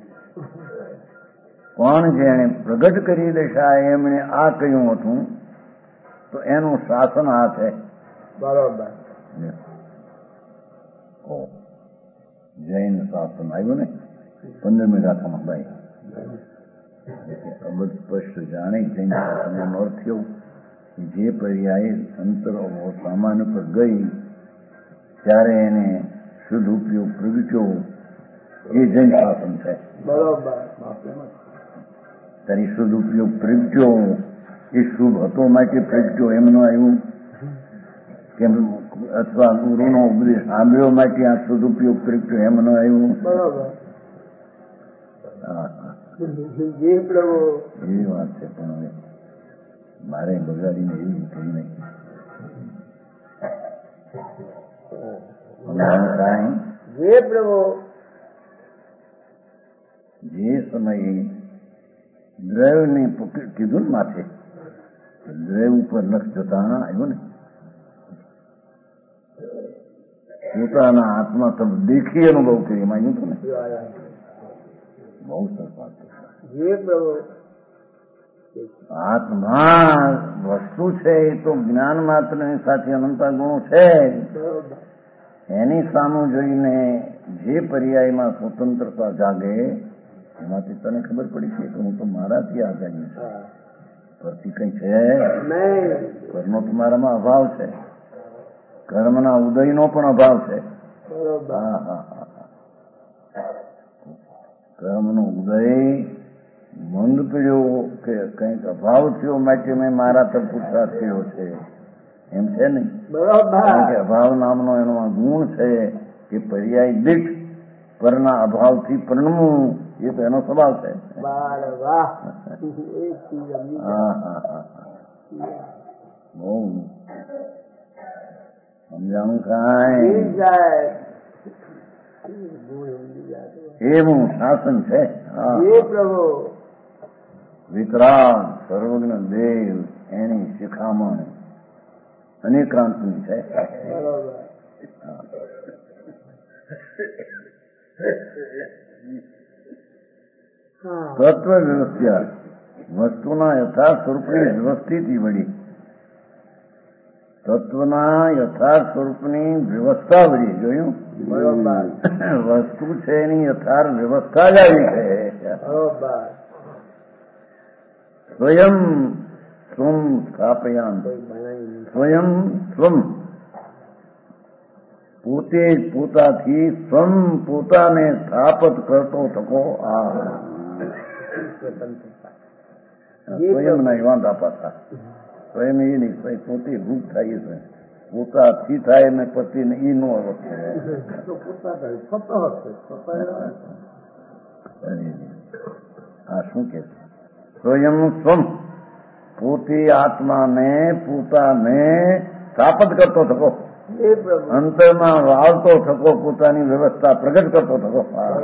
S1: પણ જેણે પ્રગટ કરી દેશા એમણે આ કહ્યું હતું તો એનું શાસન આ છે.
S2: બરોબર.
S1: જૈન શાસન આવ્યું ને પંદરમી ગાથામાં ભાઈ અબધ સ્પષ્ટ જાણે જૈન શાસન એનો અર્થ થયો જે પર્યાય અંતર સામાન્ય પર ગઈ ત્યારે એને શુદ્ધ ઉપયોગ પ્રગટ્યો એ જૈન શાસન છે.
S2: બરોબર.
S1: ત્યારે શુદ્ધ ઉપયોગ પ્રગટ્યો એ શુભ હતો માટે પ્રગટ્યો એમનું આવ્યું કે અથવા ગુરુનો ઉપદેશ સાંભળ્યો માટે આ શુદ્ધ ઉપયોગ પ્રગટ્યો એમનું આવ્યું.
S2: બરોબર.
S1: હા
S2: જી પ્રભુ
S1: એવી વાત છે. પણ હવે મારે બગાડીને એવી થઈ નહીં.
S2: જે પ્રભુ
S1: જે સમયે દ્રવ્યને કીધું ને માથે દ્રવ્ય ઉપર લક્ષ જતા આવ્યું ને પોતાના આત્મા તમે દેખી અનુભવ કરી એમાં આવ્યું હતું ને બહુ સરસ વાત.
S2: જે પ્રભુ
S1: આત્મા વસ્તુ છે એ તો જ્ઞાન માત્રની સાથે અનંતા ગુણો છે. એની સામે જોઈને જે પર્યાયમાં સ્વતંત્રતા જાગે એમાંથી તને ખબર પડી છે કે હું તો મારાથી આ જાગ્યું છે, પરથી કઈ છે કર્મનો તો મારામાં અભાવ છે, કર્મના ઉદયનો પણ અભાવ છે. હા હા હા કર્મનો ઉદય મંદ કર્યો કે કંઈક અભાવ થયો માટે મેં મારા તરફ પુરુષાર્થ કર્યો છે એમ છે નહીં. કારણ કે અભાવ નામનો એનો ગુણ છે કે પર્યાય દીઠ પરના અભાવથી પરણવું એ તો એનો સ્વભાવ છે. હા હા હા બહુ સમજાણું કાંઈ? એવું શાસન છે.
S2: પ્રભુ
S1: વિતરાગ સર્વજ્ઞ દેવ એની શિખામણ અનેકાંતની છે. તત્વ વ્યવસ્થા વસ્તુના યથાર્થ સ્વરૂપની વ્યવસ્થિતિ વળી તત્વના યથાર્થ સ્વરૂપની વ્યવસ્થા વળી જોયું. વસ્તુ છે એની યથાર્થ વ્યવસ્થા જ આવી છે. સ્વયં સ્વમ સ્થાપયાન સ્વયં સ્વમ પોતે જ પોતાથી સ્વમ પોતાને સ્થાપત કરતો થકો. આ સ્વયંના એવા દાપા હતા. સ્વયં એ નહીં પોતે ભૂખ થાય છે પોતાથી થાય ને પતિને એ નો આ શું કે સ્વયં સ્વમ પોતે આત્માને પોતાને સ્થાપત કરતો થકો, અંતરમાં વાળતો થકો, પોતાની વ્યવસ્થા પ્રગટ કરતો થકો,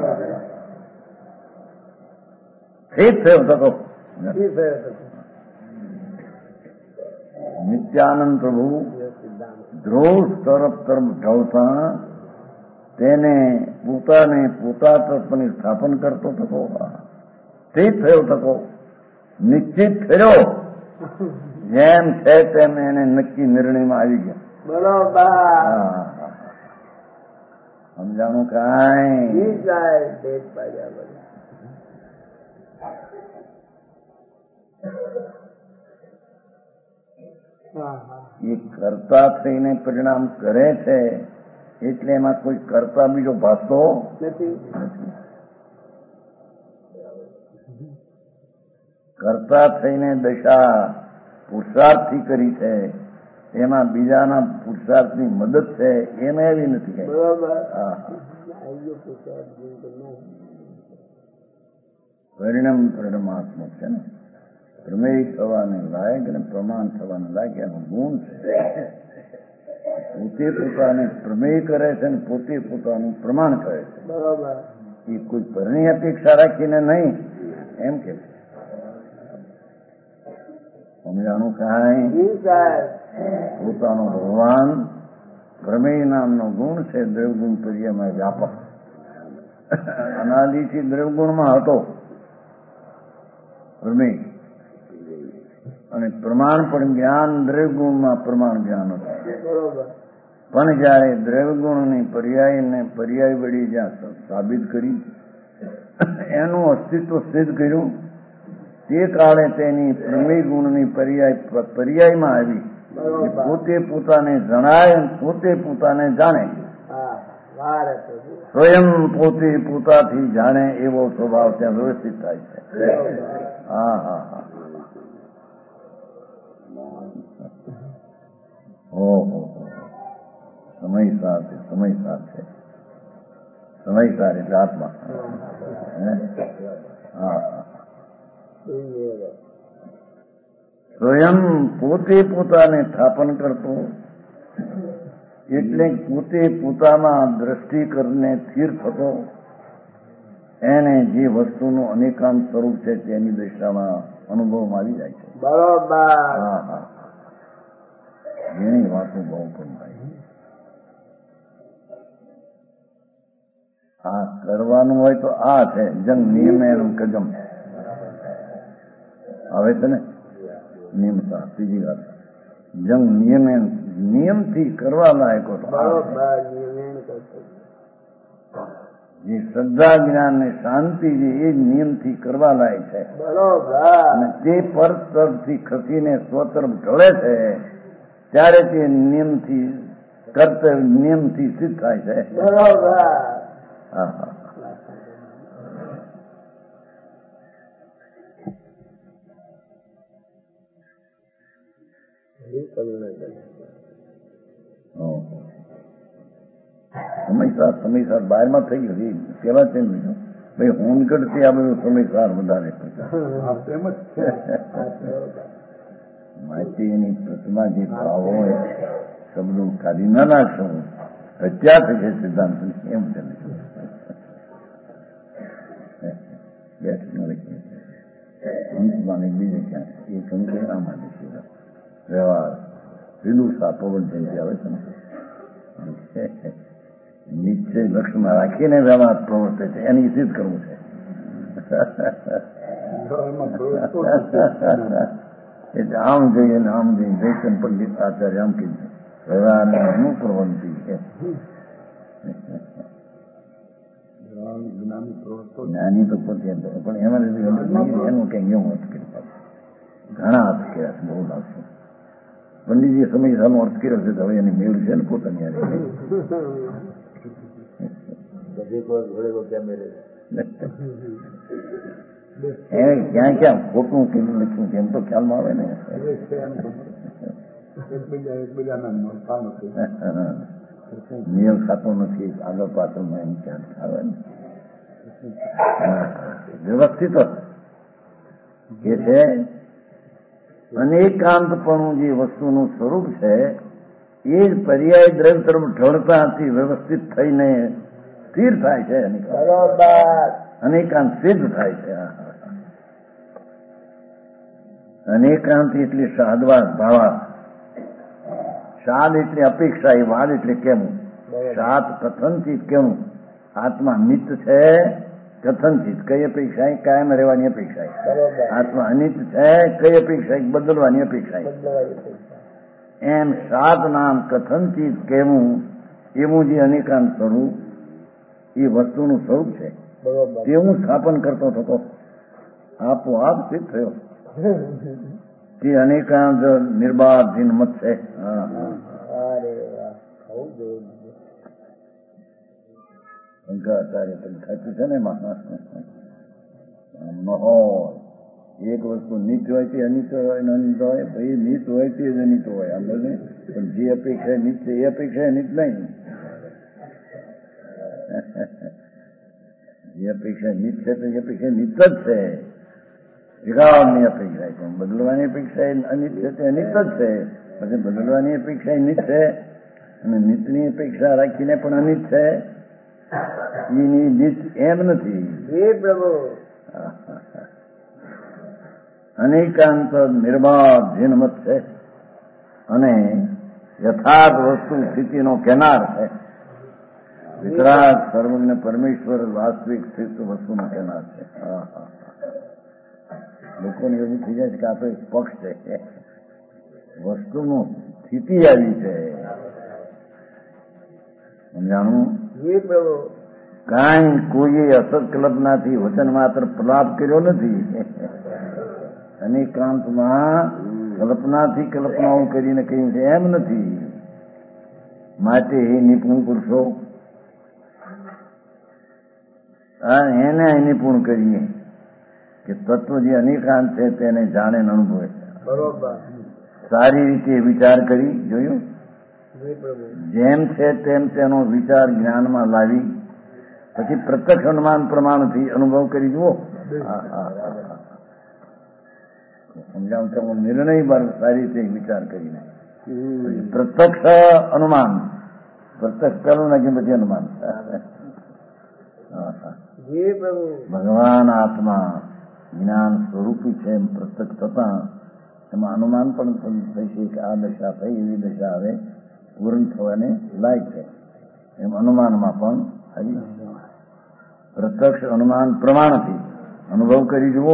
S1: સ્થિત થયો થકો. નિત્યાનંદ પ્રભુ ધ્રુવ તરફ તરફ ઢળતા તેને પોતાને પોતા તત્વની સ્થાપન કરતો થકો, સ્થિત થયો થકો, નિશ્ચિત થયો. જેમ છે તેમ એને નક્કી નિર્ણયમાં આવી ગયા.
S2: બરોબર
S1: સમજાણું કાંઈ? એ કરતા થઈને પરિણામ કરે છે એટલે એમાં કોઈ કરતા બીજો ભાસતો
S2: નથી.
S1: કરતા થઈને દશા પુરુષાર્થથી કરી છે એમાં બીજાના પુરુષાર્થની મદદ છે એમાં એવી નથી. પરિણામ પરિણામાત્મક છે ને. પ્રમેય થવાને લાયક અને પ્રમાણ થવાને લાયક એનો ગુણ છે. પોતે પોતાને પ્રમેય કરે છે અને પોતે પોતાનું પ્રમાણ કરે છે.
S2: બરોબર.
S1: એ કોઈ પરની અપેક્ષા રાખીને નહીં એમ કે સમજાણું કાંઈ પોતાનો ભગવાન પ્રમેય નામનો ગુણ છે. દ્રવગુણ પર્યમાં વ્યાપક અનાદિથી દ્રવગુણમાં હતો પ્રમેય અને પ્રમાણ પણ જ્ઞાન દ્રવગુણમાં પ્રમાણ જ્ઞાન હતું. પણ જયારે દ્રવગુણની પર્યાયને પર્યાય વળી જ્યાં સાબિત કરી એનું અસ્તિત્વ સિદ્ધ કર્યું તે કાળે તેની પ્રમેય ગુણની પર્યાય પર્યાયમાં આવી. પોતે પોતાને જણાય પોતે પોતાને જાણે સ્વયં પોતે પોતાથી જાણે એવો સ્વભાવ ત્યાં વ્યવસ્થિત થાય છે. હા હા હા ઓહો સમય સાથે સમય સાથે સમય સાર એટલે આત્મા. હા સ્વયં પોતે પોતાને સ્થાપન કરતો એટલે પોતે પોતામાં દ્રષ્ટિ કરીને સ્થિર થતો એને જે વસ્તુનું અનેકાંત સ્વરૂપ છે તેની દિશામાં અનુભવમાં આવી જાય છે.
S2: બરોબર.
S1: હા હા એની વાતો બહુ પણ થાય. આ કરવાનું હોય તો આ છે જંગ નિયમે કદમ આવે છે ને નિયમતા. ત્રીજી વાત જંગ નિયમે નિયમથી કરવા લાયકો જે શ્રદ્ધા જ્ઞાન ને શાંતિ છે એ નિયમથી કરવા લાયક છે. અને તે પર તરફથી ખસીને સ્વતરફ ઢળે છે ત્યારે તે નિયમથી કર્તવ્ય નિયમથી સિદ્ધ થાય છે. હા હા સમયસાર સમયસાર બહારમાં થઈ ગયું પેલા તેમ લીધું ભાઈ હોનગઢથી આ બધું સમયસાર વધારે માહિતી એની પ્રતિમા જે ભાવ હોય શબ્દો કાઢી ના નાખશો હત્યા થઈ છે સિદ્ધાંત એમ તેને અંતમાં બીજે ક્યાં એ કહ્યું કે આમાં વ્યવહાર વિદુષા પવન જયંતિ આવે છે ને નિશ્ચય લક્ષ્યમાં રાખીને વ્યવહાર પ્રવર્તે છે એની સિદ્ધ કરવું છે. એટલે આમ જોઈએ ને આમ જોઈએ જયચંદ પંડિત આચાર્ય આમ કીધું વ્યવહારને અનુપ્રવંતી છે. જ્ઞાની તો પોતે પણ એમાં એનું કઈ એવું અર્થ કર્યું ઘણા અર્થ કર્યા છે બહુ લાગશે. પંડિતજી સમય સાનો અર્થ કર્યો છે તો હવે એની મેળ છે ને પોતાની ક્યાં ક્યાં ખોટું કેવું લખ્યું છે એમ તો ખ્યાલમાં આવે ને. નિયમ ખાતો નથી આગળ પાછળમાં એમ ક્યાં આવે ને વ્યવસ્થિત કે છે. અનેકાંતપણું જે વસ્તુનું સ્વરૂપ છે એ જ પર્યાય દ્રવ્ય તરફ ઢળતાથી વ્યવસ્થિત થઈને સ્થિર થાય છે. અનેકાંત સિદ્ધ થાય છે. અનેકાંત એટલે સાધવાદ ભાવાદ. સાદ એટલે અપેક્ષા એ વાદ એટલે કેવું સાત કથનચિત કેવું આત્મા નિત્ય છે કથનચિત કઈ અપેક્ષા કાયમ રહેવાની અપેક્ષા આત્મા અનિત્ય છે કઈ અપેક્ષા બદલવાની અપેક્ષા એમ સાત નામ કથનચિત કેવું એવું જે અનેકાંત સ્વરૂપ એ વસ્તુનું સ્વરૂપ છે તેવું સ્થાપન કરતો થતો આપોઆપ સિદ્ધ થયો તે અનેકાંત નિર્બાધ મત છે. શંકરાચાર્ય ખાતું છે ને માહોલ એક વસ્તુ નિત્ય હોય તે અનિત્ય હોય અનિત હોય ભાઈ નિત હોય તે જ અનિત હોય આમ બોલે પણ જે અપેક્ષા નિત્ય એ અપેક્ષા નિત નહીં. જે અપેક્ષા નિત છે તો એ અપેક્ષા નિત જ છે વિરાળની અપેક્ષા છે. બદલવાની અપેક્ષા એ અનિત છે તે અનિત જ છે. પછી બદલવાની અપેક્ષા એ નિત છે અને નિતની અપેક્ષા રાખીને પણ અનિત છે. એની નિત એમ નથી.
S2: હે પ્રભુ
S1: અનેકાંત નિર્બાધ જીનમત છે અને યથાર્થ વસ્તુ સ્થિતિનો કેનાર છે. વિતરાગ સર્વજ્ઞ પરમેશ્વર વાસ્તવિક સ્થિત વસ્તુનો કેનાર છે. લોકોને એવું થઈ જાય છે કે આપણે એક પક્ષ છે, વસ્તુનું સ્થિતિ આવી છે. સમજાણું?
S2: હે પ્રભુ
S1: કાંઈ કોઈએ અસત કલ્પનાથી વચન માત્ર પ્રલાપ કર્યો નથી. અનેકાંતમાં કલ્પનાથી કલ્પનાઓ કરીને કહ્યું છે એમ નથી. માટે એ નિપુણ પુરુષો એને નિપુણ કરીએ કે તત્વ જે અનેકાંત છે તેને જાણે અનુભવે.
S2: બરોબર.
S1: સારી રીતે વિચાર કરી જોયું. જેમ છે તેમ તેનો વિચાર જ્ઞાનમાં લાવી પછી પ્રત્યક્ષ અનુમાન પ્રમાણથી અનુભવ કરી જુઓ. સમજાવું તો નિર્ણય પર સારી રીતે વિચાર કરીને પ્રત્યક્ષ અનુમાન, પ્રત્યક્ષ પેલું નાખી પછી અનુમાન. ભગવાન આત્મા જ્ઞાન સ્વરૂપી છે એમ પ્રત્યક્ષ થતા એમાં અનુમાન પણ થશે કે આ દશા થઈ એવી દશા હવે પૂર્ણ થવાને લાયક છે એમ અનુમાનમાં પણ આવી. પ્રત્યક્ષ અનુમાન પ્રમાણથી અનુભવ કરી જુઓ.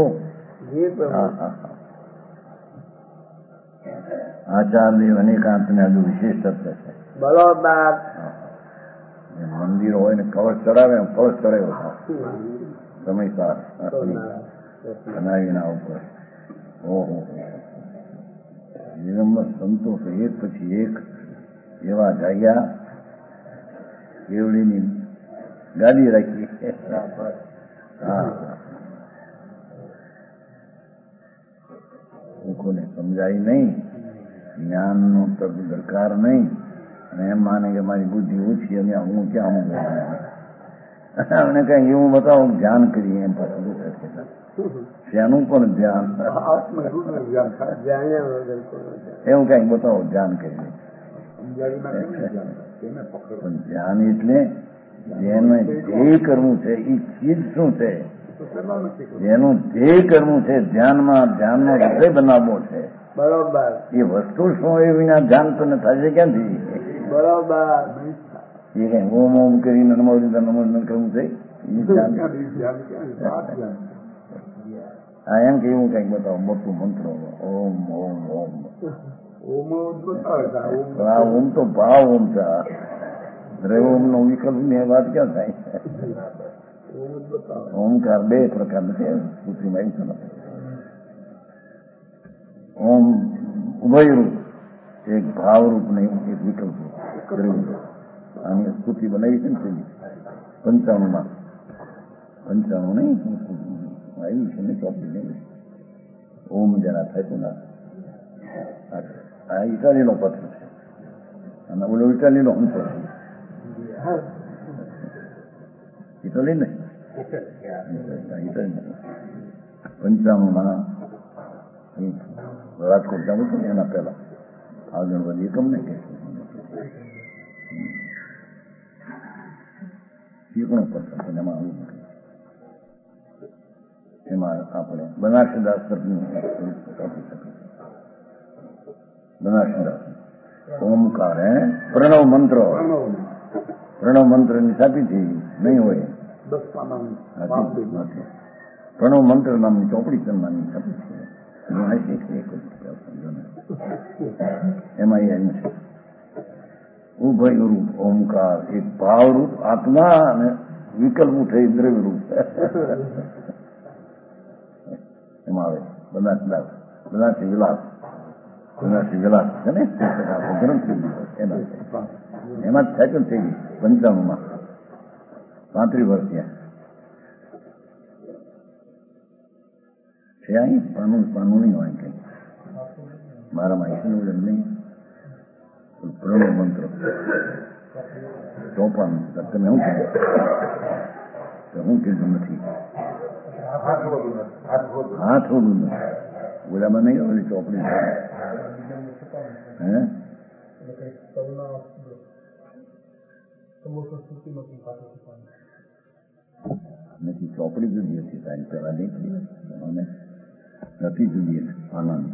S1: આચાર્ય અનેકાંતને હજુ વિશેષ તત્વ છે.
S2: બરોબર.
S1: મંદિર હોય ને કવચ ચડાવે કવચ ચડાવ્યો સમયસાર બનાવીના ઉપર. ઓહો જીવનમાં સંતોષ એક પછી એક એવા જાગ્યા. કેવડીની ગાડી રાખી. હા લોકોને સમજાય નહીં, જ્ઞાનનો તર્ક દરકાર નહીં અને એમ માને કે મારી બુદ્ધિ ઓછી અને હું ક્યાં હું અમને કઈ એવું બતાવો ધ્યાન કરીએ એમ પાછું શેનું પણ ધ્યાન એવું કઈક બતાવો ધ્યાન કરીએ. પણ ધ્યાન એટલે જેને ધ્યેય કરવું છે એ ચીજ શું છે, જેનું ધ્યેય કરવું છે ધ્યાનમાં ધ્યાનનો વિષય બનાવવો છે.
S2: બરોબર.
S1: એ વસ્તુ શું એ વિના ધ્યાન તો થશે ક્યાંથી?
S2: બરોબર.
S1: એ કઈ ઓમ ઓમ કરીને નમો નમો કરવું છે આ એમ કે એવું કઈક બતાવો મોટું મંત્રો ઓમ ઓમ ઓમ. આ ઓમ તો ભાવ ઓમ છે. ઓમ નો વિકલ્પ ની વાત ક્યાં થાય? ઓમકાર બે પ્રકારના છે પૃથ્વીમાં. એવું છે ઓમ ઉભયરૂપ, એક ભાવરૂપ ને એક વિકલ્પ રૂપ. આની સ્તુતિ બનાવી છે ને પંચાણુમાં. પંચાણું નહીં આવી છે ને ચોપડી નહીં. ઓમ જરા થાય તો ના આ ઇટાલીનો પત્ર છે અને ઓલો ઇટાલીનો અંતર છે. ઇટાલી ને પંચાણુંમાં રાજકોટ જવું હતું ને એના પહેલા આગળ વધીએ તમને કે ચીકણો પત્ર છે એમાં આવું નથી. એમાં આપણે બનારસીદાસ તરફની આપી શકીએ. બનારસીદાસ ઓમકાર હે પ્રણવ મંત્ર, પ્રણવ મંત્ર ની છાપીથી નહીં હોય. પ્રણવ મંત્ર નામની ચોપડી કરવાની છાપી છે. એમાં એ આવ્યું છે ઉભય રૂપ ઓમકાર, એક ભાવરૂપ આત્મા અને વિકલ્પ થઈ દ્રવ્ય રૂપ. એમાં આવે બનાસદાસ બનાસી વિલાસ, બનાસી વિલાસ છે ને ગ્રંથ એના એમાં જ થાય થઈ ગઈ પંચાણુંમાં પાંત્રીસ વર્ષ ત્યાં છે. અહીં પાનું પાનું નહીં હોય કઈ મારામાં એટલું જ નહીં. પ્રણવ મંત્ર ચોપાનું તમે શું કીધું? હું કીધું નથી હાથ હોતું નથી. ઓલામાં નહીં ઓલી ચોપડી હે નથી ચોપડી જુદી હતી તારી પેલા નીકળી અને નથી જુદી આનંદ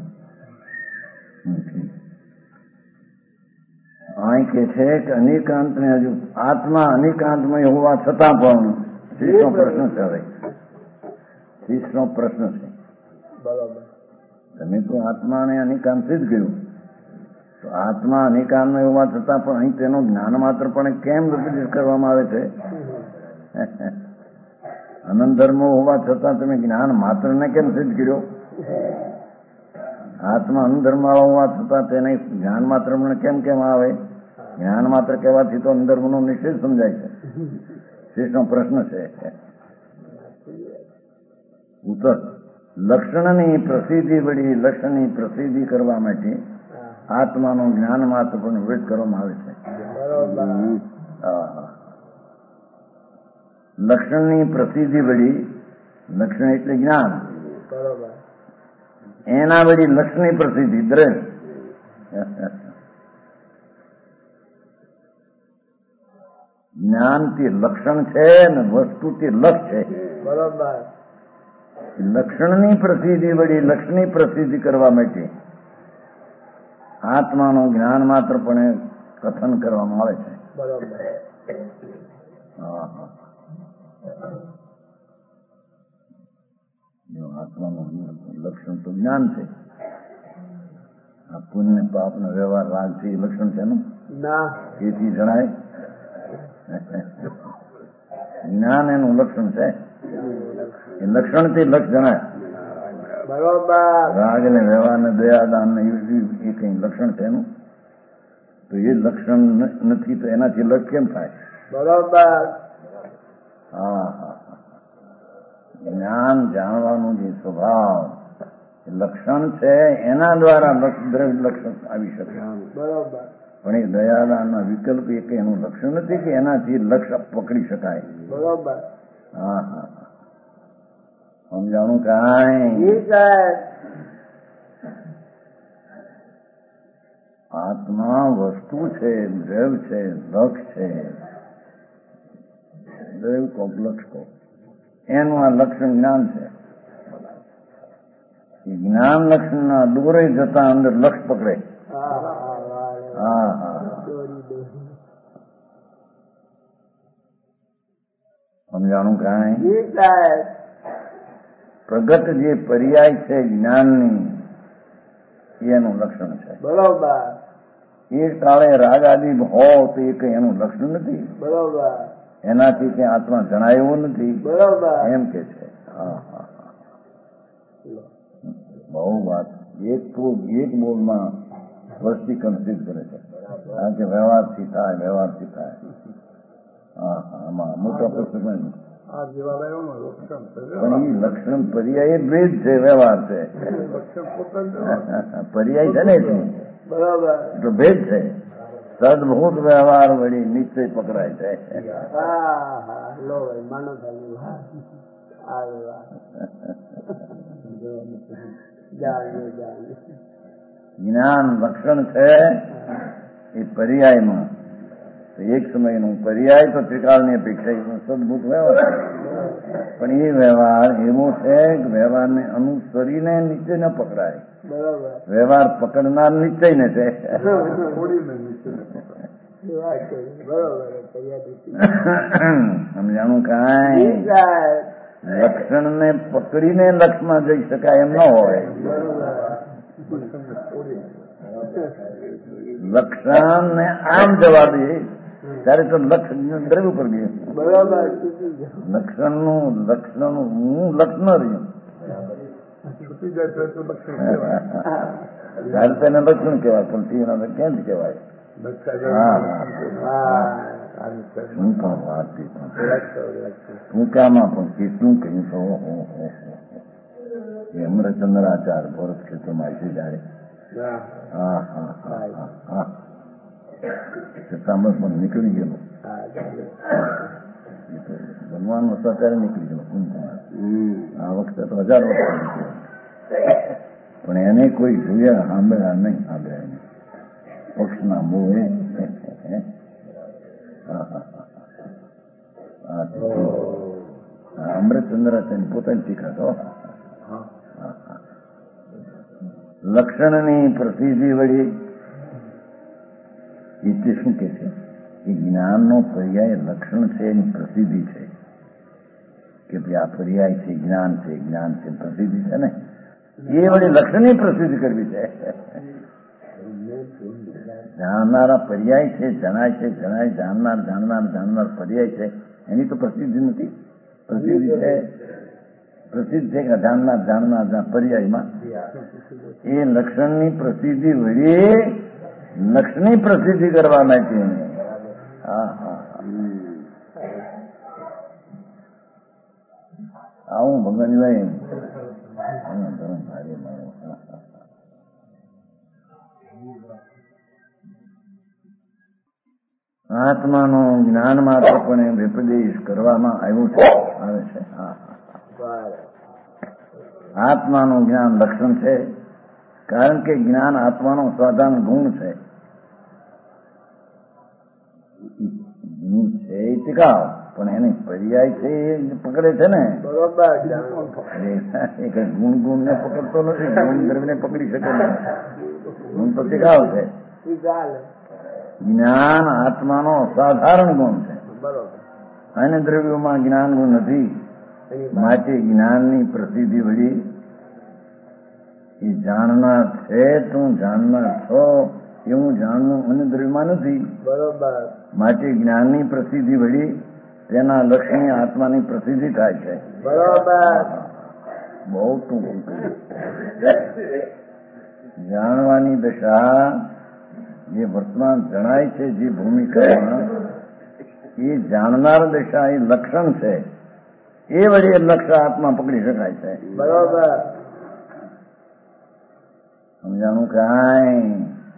S1: અહીં કે છે કે અનેકાંત ને હજુ આત્મા અનેકાંતમય હોવા છતાં પણ શીશનો પ્રશ્ન છે. હવે શીશનો પ્રશ્ન છે. તમે તો આત્માને અનેકાંત જ ગયું તો આત્મા અનેકાંતમય હોવા છતાં પણ અહીં તેનું જ્ઞાન માત્ર પણ કેમ રિપ્રેઝન્ટ કરવામાં આવે છે? અનંત ધર્મો હોવા છતાં તમે જ્ઞાન માત્ર ને કેમ સિદ્ધ કર્યો? આત્મા અનંત ધર્મ હોવા છતાં તેને જ્ઞાન માત્ર પણ કેમ કેમ આવે? જ્ઞાન માત્ર કહેવાથી તો અનંત ધર્મનો નિષેધ સમજાય છે. શેષનો પ્રશ્ન છે. ઉત્તર લક્ષણની પ્રસિદ્ધિ વળી લક્ષણની પ્રસિદ્ધિ કરવા માટે આત્માનું જ્ઞાન માત્ર પણ વિવેક કરવામાં આવે છે. લક્ષણની પ્રસિદ્ધિ વળી લક્ષણ એટલે જ્ઞાન એના વળી લક્ષણની પ્રસિદ્ધિ દ્રઢ જ્ઞાનથી લક્ષણ છે ને વસ્તુથી લક્ષ છે.
S2: બરોબર.
S1: લક્ષણની પ્રસિદ્ધિ વળી લક્ષણની પ્રસિદ્ધિ કરવા માટે આત્માનું જ્ઞાન માત્ર પણ કથન કરવામાં આવે છે.
S2: બરોબર.
S1: આત્માનું લક્ષણ તો જ્ઞાન છે. આ પુણ્ય પાપ નો વ્યવહાર રાગ છે એ લક્ષણ છે ને
S2: ના
S1: એથી જણાય. જ્ઞાન એનું લક્ષણ છે. એ લક્ષણથી લક્ષ જણાય.
S2: બરોબર.
S1: રાગ ને વ્યવહાર ને દયાદાન ને એ કઈ લક્ષણ છે એનું તો એ લક્ષણ નથી તો એનાથી લક્ષ કેમ થાય?
S2: બરોબર.
S1: હા હા જ્ઞાન જાણવાનું જે સ્વભાવ લક્ષણ છે એના દ્વારા દ્રવ્ય લક્ષણ આવી શકે.
S2: બરોબર.
S1: પણ એ દયાદાનના વિકલ્પ એક એનું લક્ષણ નથી કે એનાથી લક્ષ પકડી શકાય.
S2: બરોબર.
S1: હા હા સમજાણું કાંઈ? આત્મા વસ્તુ છે, દ્રવ્ય છે, લક્ષ છે. દ્રવ્ય કો લક્ષ કો એનું આ લક્ષણ જ્ઞાન છે. એ જ્ઞાન લક્ષણના દોરે જતા અંદર લક્ષ પકડે. હા હા સમજાણું કાંઈ? પ્રગટ જે પર્યાય છે જ્ઞાનની એનું લક્ષણ છે.
S2: બરોબર.
S1: એ કાળે રાગ આદિ ભાવ તો એ કઈ એનું લક્ષણ નથી.
S2: બરોબર.
S1: એનાથી કઈ આત્મા જણાય એવો નથી.
S2: બરોબર.
S1: એમ કે છે. હા હા હા બહુ વાત. એક તો એક બોલમાં વસ્તી કન્ફ્યુઝ કરે છે. કારણ કે વ્યવહારથી થાય વ્યવહારથી થાય. હા હા આમાં મોટા પુસ્તક પણ એ લક્ષણ પર્યાય ભેદ છે, વ્યવહાર છે. પર્યાય છે ને એટલે ભેદ છે. સદભૂત વ્યવહાર વળી નિશ્ચય પકડાય છે. જ્ઞાન લક્ષણ છે એ પર્યાયમાં એક સમયનું પર્યાય તો ત્રિકાળની અપેક્ષા સદભૂત વ્યવહાર પણ એ વ્યવહાર એવો છે કે વ્યવહારને અનુસરીને નિશ્ચય ન પકડાય. વ્યવહાર પકડનાર નિશ્ચયને છે. સમજાણું કાંઈ? લક્ષણને પકડીને લક્ષમાં જઈ શકાય એમ ન હોય. લક્ષણ ને આમ જવા દે ત્યારે તો લક્ષ દ્રવ્ય ઉપર ગયું.
S2: બરાબર.
S1: લક્ષણ નું લક્ષણ હું લક્ષણ રહ્યું ત્યારે તેને લક્ષણ કહેવાય પણ તીના કેમ કહેવાય? શું પણ વાત ટૂંકામાં પણ કેટલું કહ્યું તો હેમચંદ્રાચાર્ય ભરત ક્ષેત્રમાં આવી જાય. હા હા હા હા છતાં પણ નીકળી ગયેલું. ભગવાનનો અત્યારે નીકળી ગયો કુંભમાં. આ વખતે તો હજાર વર્ષ નીકળ્યો, પણ એને કોઈ જોયા સાંભળ્યા નહીં, સાંભળ્યા નહીં પક્ષના મોહે. અમૃતચંદ્રાચાર્ય પોતાની ટીકા તો લક્ષણની પ્રસિદ્ધિ વળી એટલે શું કે છે કે જ્ઞાનનો પર્યાય લક્ષણ છે એની પ્રસિદ્ધિ છે કે ભાઈ આ પર્યાય છે, જ્ઞાન છે, જ્ઞાન છે, પ્રસિદ્ધિ છે ને એ વળી લક્ષણની પ્રસિદ્ધિ કરવી છે. જાણનારા પર્યાય છે, જણાય છે, જણાય, જાણનાર જાણનાર જાણનાર પર્યાય છે, એની તો પ્રસિદ્ધિ નથી. પ્રસિદ્ધિ છે પ્રસિદ્ધ છે કે જાણનાર જાણનાર પર્યાયમાં એ લક્ષણની પ્રસિદ્ધિ વળી લક્ષની પ્રસિદ્ધિ કરવા માટે. હા હા આવું ભગવાનભાઈ આત્માનું જ્ઞાન માત્ર પણ વિપદેશ કરવામાં આવ્યું છે, આવે છે. હા આત્માનું જ્ઞાન લક્ષણ છે, કારણ કે જ્ઞાન આત્માનો સ્વાધાન ગુણ છે. છે એ ટીકાવ, પણ એની પર્યાય છે એ પકડે છે ને.
S2: બરોબર.
S1: ગુણ ગુણ ને પકડતો નથી, ગુણ દ્રવ્ય પકડી શકે નહીં. ગુણ તો ટીકાવ છે. જ્ઞાન આત્માનો સાધારણ ગુણ છે. અન્ય દ્રવ્યોમાં જ્ઞાન ગુણ નથી. માટે જ્ઞાનની પ્રસિદ્ધિ વળી એ જાણનાર છે, તું જાણનાર છો એવું જાણવું અન્ય દ્રવ્યમાં નથી.
S2: બરોબર.
S1: માટે જ્ઞાનની પ્રસિદ્ધિ વળી તેના લક્ષ્યની આત્માની પ્રસિદ્ધિ થાય છે.
S2: બરોબર.
S1: બહુ ટૂંકું જાણવાની દશા જે વર્તમાન જણાય છે, જે ભૂમિકામાં એ જાણનાર દશા એ લક્ષણ છે. એ વળી લક્ષ્ય આત્મા પકડી શકાય છે.
S2: બરોબર.
S1: સમજાણું કાંઈ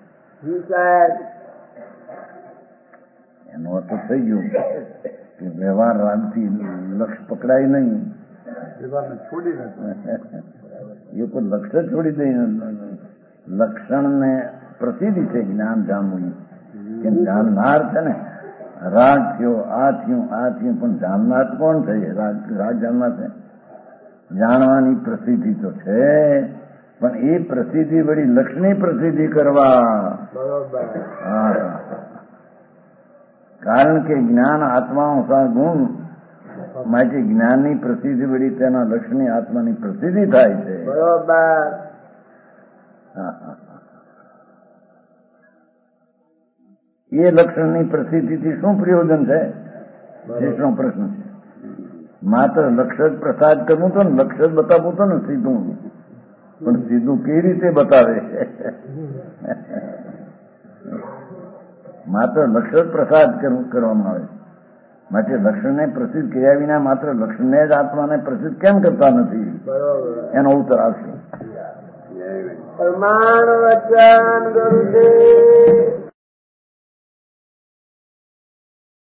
S1: એનો અર્થ થઈ ગયું કે વ્યવહાર રામથી લક્ષ્ય પકડાય નહીં. એ કોઈ લક્ષ્ય છોડી દે. લક્ષણને પ્રસિદ્ધિ છે જ્ઞાન જાણવું. કેમ જાણનાર છે ને, રાગ થયો, આ થયું, આ થયું, પણ જાણનાર કોણ છે? રાગ રાગ જાણનાર છે. જાણવાની પ્રસિદ્ધિ તો છે, પણ એ પ્રસિદ્ધિ વળી લક્ષ્યની પ્રસિદ્ધિ કરવા. હા, કારણ કે જ્ઞાન આત્માનો ગુણ માટે જ્ઞાનની પ્રસિદ્ધિ વળી તેના લક્ષ્યની આત્માની પ્રસિદ્ધિ થાય છે.
S2: બરોબર.
S1: હા હા એ લક્ષણની પ્રસિદ્ધિથી શું પ્રયોજન છે? શેષનો પ્રશ્ન છે. માત્ર લક્ષ્ય જ પ્રસાદ કરવું તો ને, લક્ષ્ય જ બતાવવું તો ને સીધું, પણ સીધું કેવી રીતે બતાવે? માત્ર લક્ષ્ય જ પ્રસાદ કરવામાં આવે. માટે લક્ષણને પ્રસિદ્ધ કર્યા વિના માત્ર લક્ષણને જ આત્માને પ્રસિદ્ધ કેમ કરતા નથી? એનો ઉત્તર આવશે.
S2: પરમાણ વચન ગુરુદેવ